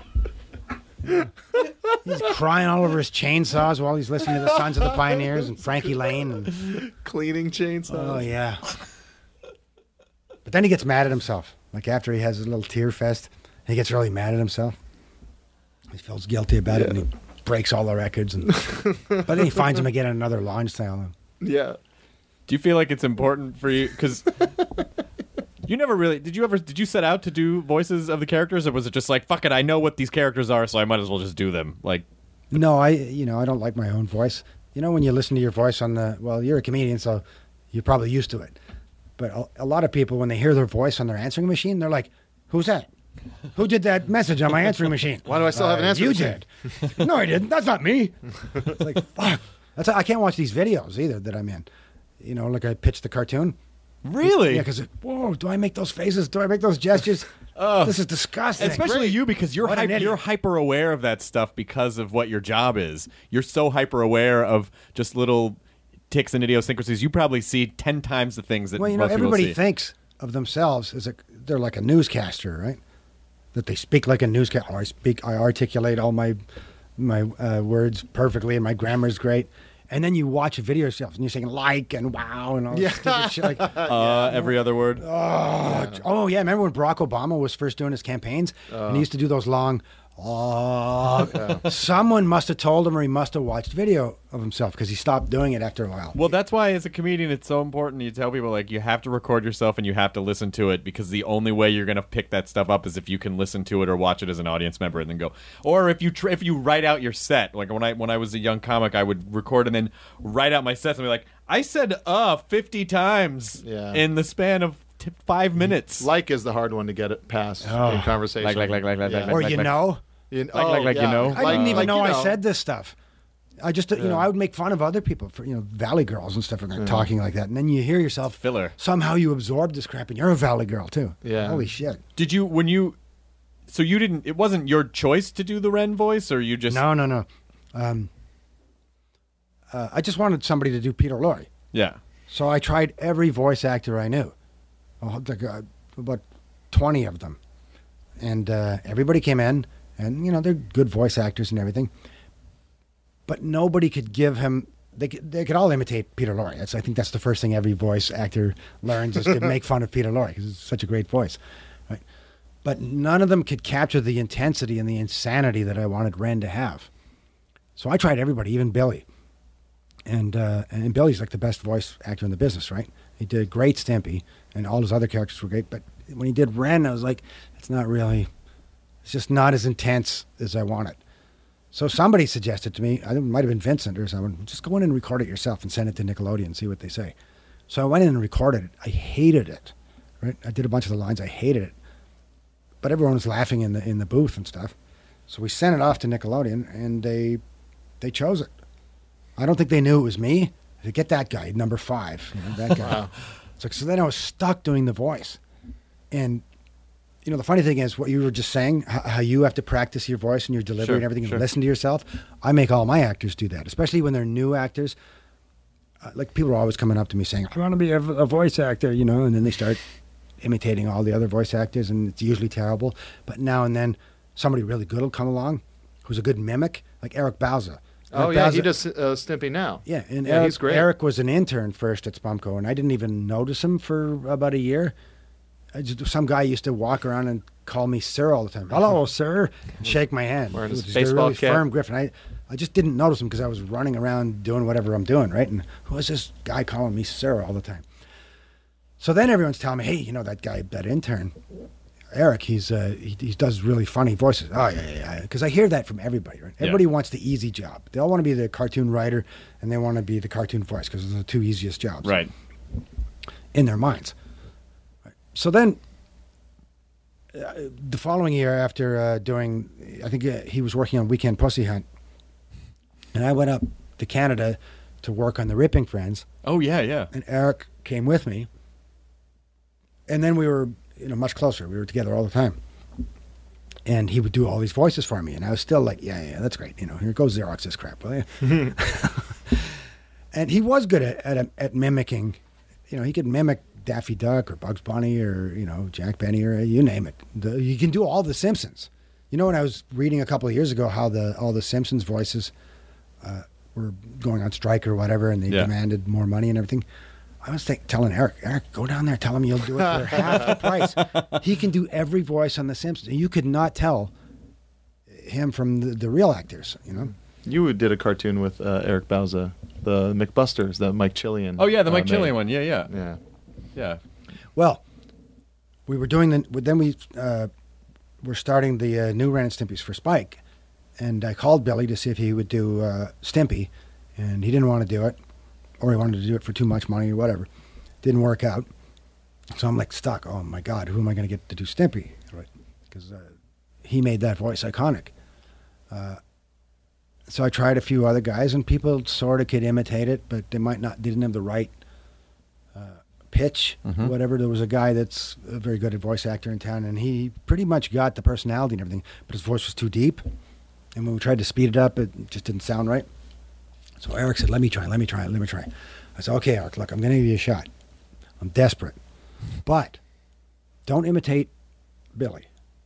He's crying all over his chainsaws while he's listening to the Sons of the Pioneers and Frankie Lane. And, Cleaning chainsaws. oh, yeah. But then he gets mad at himself. Like after he has his little tear fest, he gets really mad at himself. He feels guilty about it and he breaks all the records. But then he finds him again in another launch sale. Yeah. Do you feel like it's important for you? Because you never really did you set out to do voices of the characters, or was it just like, fuck it, I know what these characters are, so I might as well just do them? Like, No, I don't like my own voice. You know, when you listen to your voice you're a comedian, so you're probably used to it. But a lot of people, when they hear their voice on their answering machine, they're like, who's that? Who did that message on my answering machine? Why do I still have an answering machine? You did. No, I didn't. That's not me. It's like, fuck. I can't watch these videos either that I'm in. You know, like I pitched the cartoon. really? Yeah, because, whoa, do I make those faces? Do I make those gestures? This is disgusting. Especially you, because you're What an idiot. you're hyper aware of that stuff because of what your job is. You're so hyper aware of just little ticks and idiosyncrasies. You probably see 10 times the things that Well, you know, most people everybody see. thinks of themselves as they're like a newscaster, right? That they speak like a newscaster. I articulate all my words perfectly, and my grammar's great. And then you watch a video of yourself, and you're saying like and wow and all this stupid shit. Like, Every other word. oh yeah, remember when Barack Obama was first doing his campaigns, and he used to do those long. Someone must have told him, or he must have watched video of himself, because he stopped doing it after a while. Well, that's why as a comedian it's so important. You tell people, like, you have to record yourself and you have to listen to it, because the only way you're going to pick that stuff up is if you can listen to it or watch it as an audience member and then go. Or if you write out your set. Like when I was a young comic, I would record and then write out my sets and be like, I said 50 times in the span of 5 minutes. Like is the hard one to get it past in conversation. Like. Or you know. You know. I didn't even know I said this stuff. I just, I would make fun of other people for, Valley girls and stuff, and they're talking like that. And then you hear yourself, filler. Somehow you absorb this crap, and you're a Valley girl too. Yeah. Holy shit. Did you, so you didn't, it wasn't your choice to do the Ren voice, or you just... No. I just wanted somebody to do Peter Lorre. Yeah. So I tried every voice actor I knew. About 20 of them. And everybody came in, and, they're good voice actors and everything. But nobody could give him... They could all imitate Peter Lorre. I think that's the first thing every voice actor learns, is to make fun of Peter Lorre, because it's such a great voice. Right? But none of them could capture the intensity and the insanity that I wanted Ren to have. So I tried everybody, even Billy. And Billy's like the best voice actor in the business, right? He did great Stimpy, and all his other characters were great. But when he did Ren, I was like, it's just not as intense as I want it. So somebody suggested to me, I think it might have been Vincent or someone, just go in and record it yourself and send it to Nickelodeon and see what they say. So I went in and recorded it. I hated it, right? I did a bunch of the lines. I hated it. But everyone was laughing in the booth and stuff. So we sent it off to Nickelodeon, and they chose it. I don't think they knew it was me. They get that guy, number 5, that guy. Wow. So then I was stuck doing the voice. And, the funny thing is, what you were just saying, how you have to practice your voice and your delivery and everything and listen to yourself, I make all my actors do that, especially when they're new actors. Like, people are always coming up to me saying, I want to be a voice actor, and then they start imitating all the other voice actors, and it's usually terrible. But now and then, somebody really good will come along who's a good mimic, like Eric Bauza. He does Stimpy now. Yeah, and he's great. Eric was an intern first at Spumco, and I didn't even notice him for about a year. Some guy used to walk around and call me sir all the time. Hello, sir. And shake my hand. Wearing his It was baseball a really cap. firm grip. And I just didn't notice him because I was running around doing whatever I'm doing, right? And who is this guy calling me sir all the time? So then everyone's telling me, hey, that guy, that intern, Eric, he does really funny voices. Oh, yeah. Because I hear that from everybody, right? Everybody wants the easy job. They all want to be the cartoon writer, and they want to be the cartoon voice, because those are the 2 easiest jobs. Right. In their minds. So then, the following year after doing, I think he was working on Weekend Pussy Hunt, and I went up to Canada to work on the Ripping Friends. Oh, yeah. And Eric came with me. And then we were, much closer. We were together all the time. And he would do all these voices for me. And I was still like, yeah, that's great. Here goes Xerox this crap, will you? And he was good at mimicking he could mimic Daffy Duck or Bugs Bunny or, Jack Benny or you name it. You can do all the Simpsons. When I was reading a couple of years ago how all the Simpsons voices were going on strike or whatever, and they demanded more money and everything, I was telling Eric, go down there, tell him you'll do it for half the price. He can do every voice on the Simpsons. You could not tell him from the real actors, You did a cartoon with Eric Bauza, the McBusters, the Mike Chillian. Oh, yeah, the Mike Chillian one. Yeah. Well, we were doing we're starting the new Ren and Stimpy's for Spike, and I called Billy to see if he would do Stimpy, and he didn't want to do it, or he wanted to do it for too much money or whatever. Didn't work out. So I'm like stuck. Oh, my God, who am I going to get to do Stimpy? Right? Because he made that voice iconic. So I tried a few other guys, and people sort of could imitate it, but they didn't have the right pitch, whatever. There was a guy that's a very good voice actor in town, and he pretty much got the personality and everything, but his voice was too deep. And when we tried to speed it up, it just didn't sound right. So Eric said, let me try. I said, okay, Eric, look, I'm going to give you a shot. I'm desperate. But don't imitate Billy.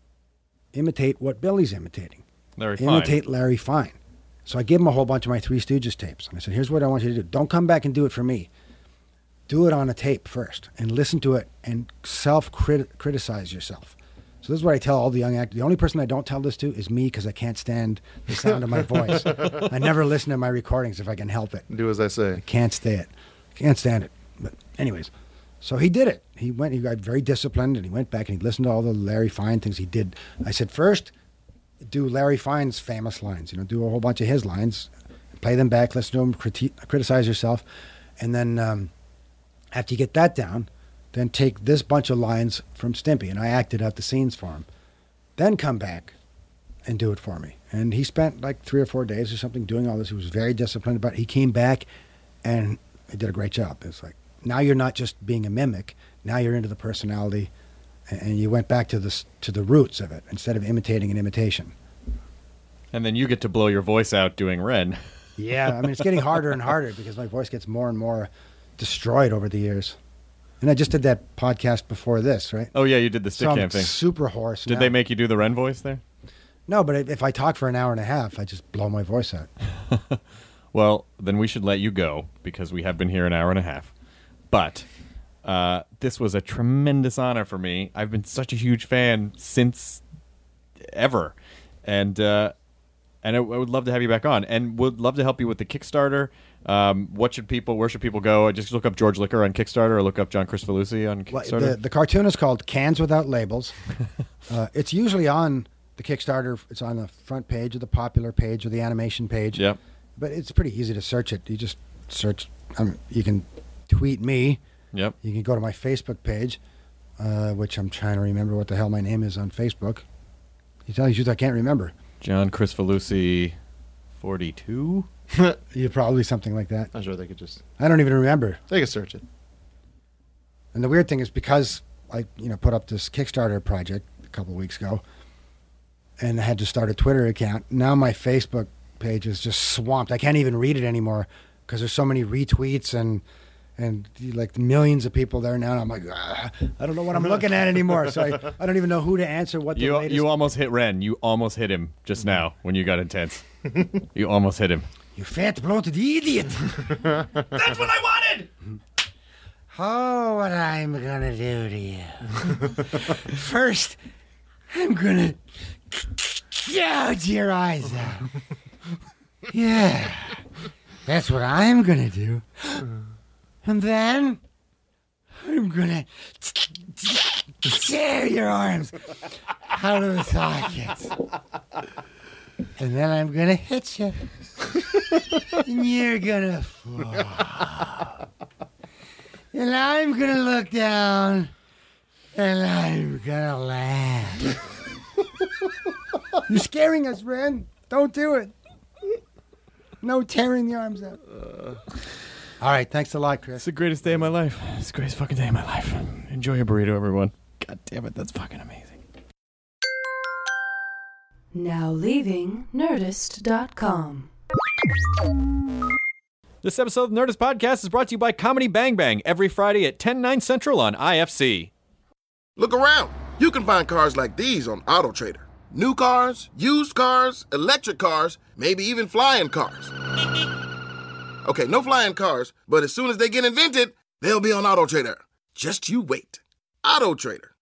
Imitate what Billy's imitating. Imitate Larry Fine. So I gave him a whole bunch of my Three Stooges tapes. And I said, here's what I want you to do. Don't come back and do it for me. Do it on a tape first and listen to it and self-criticize yourself. So this is what I tell all the young actors. The only person I don't tell this to is me because I can't stand the sound of my voice. I never listen to my recordings if I can help it. Do as I say. I can't stand it. But anyways, so he did it. He got very disciplined, and he went back and he listened to all the Larry Fine things he did. I said, first, do Larry Fine's famous lines. Do a whole bunch of his lines. Play them back, listen to them, criticize yourself. And then after you get that down, then take this bunch of lines from Stimpy, and I acted out the scenes for him. Then come back and do it for me. And he spent like 3 or 4 days or something doing all this. He was very disciplined about it. He came back, and he did a great job. It's like, now you're not just being a mimic. Now you're into the personality, and you went back to the roots of it instead of imitating an imitation. And then you get to blow your voice out doing Ren. Yeah, it's getting harder and harder because my voice gets more and more destroyed over the years. And I just did that podcast before this, right? Oh, yeah, you did the stick cam thing. Super hoarse. Did they make you do the Ren voice there? No, but if I talk for an hour and a half, I just blow my voice out. Well, then we should let you go because we have been here an hour and a half. But this was a tremendous honor for me. I've been such a huge fan since ever. And I would love to have you back on, and would love to help you with the Kickstarter. Where should people go? Just look up George Liquor on Kickstarter, or look up John Kricfalusi on Kickstarter. Well, the cartoon is called Cans Without Labels. It's usually on the Kickstarter. It's on the front page or the popular page or the animation page. Yep. But it's pretty easy to search it. You just search. You can tweet me. Yep. You can go to my Facebook page, which I'm trying to remember what the hell my name is on Facebook. You tell you I can't remember. John Kricfalusi 42? Yeah, probably something like that. I'm sure they could just... I don't even remember. They could search it. And the weird thing is because I put up this Kickstarter project a couple of weeks ago and I had to start a Twitter account, now my Facebook page is just swamped. I can't even read it anymore because there's so many retweets and like millions of people there now. And I'm like, I don't know what I'm looking at anymore. So I don't even know who to answer what the latest... You almost hit Ren. You almost hit him just now when you got intense. You almost hit him. You fat bloated idiot. That's what I wanted. Oh, what I'm going to do to you. First, I'm going to gouge your eyes out. Yeah. That's what I'm going to do. And then I'm going to tear your arms out of the sockets. And then I'm going to hit you. And you're going to fall. And I'm going to look down. And I'm going to laugh. You're scaring us, Ren. Don't do it. No tearing the arms out. All right, thanks a lot, Chris. It's the greatest day of my life. It's the greatest fucking day of my life. Enjoy your burrito, everyone. God damn it, that's fucking amazing. Now leaving Nerdist.com. This episode of the Nerdist Podcast is brought to you by Comedy Bang Bang every Friday at 10, 9 central on IFC. Look around. You can find cars like these on AutoTrader. New cars, used cars, electric cars, maybe even flying cars. Okay, no flying cars, but as soon as they get invented, they'll be on AutoTrader. Just you wait. AutoTrader.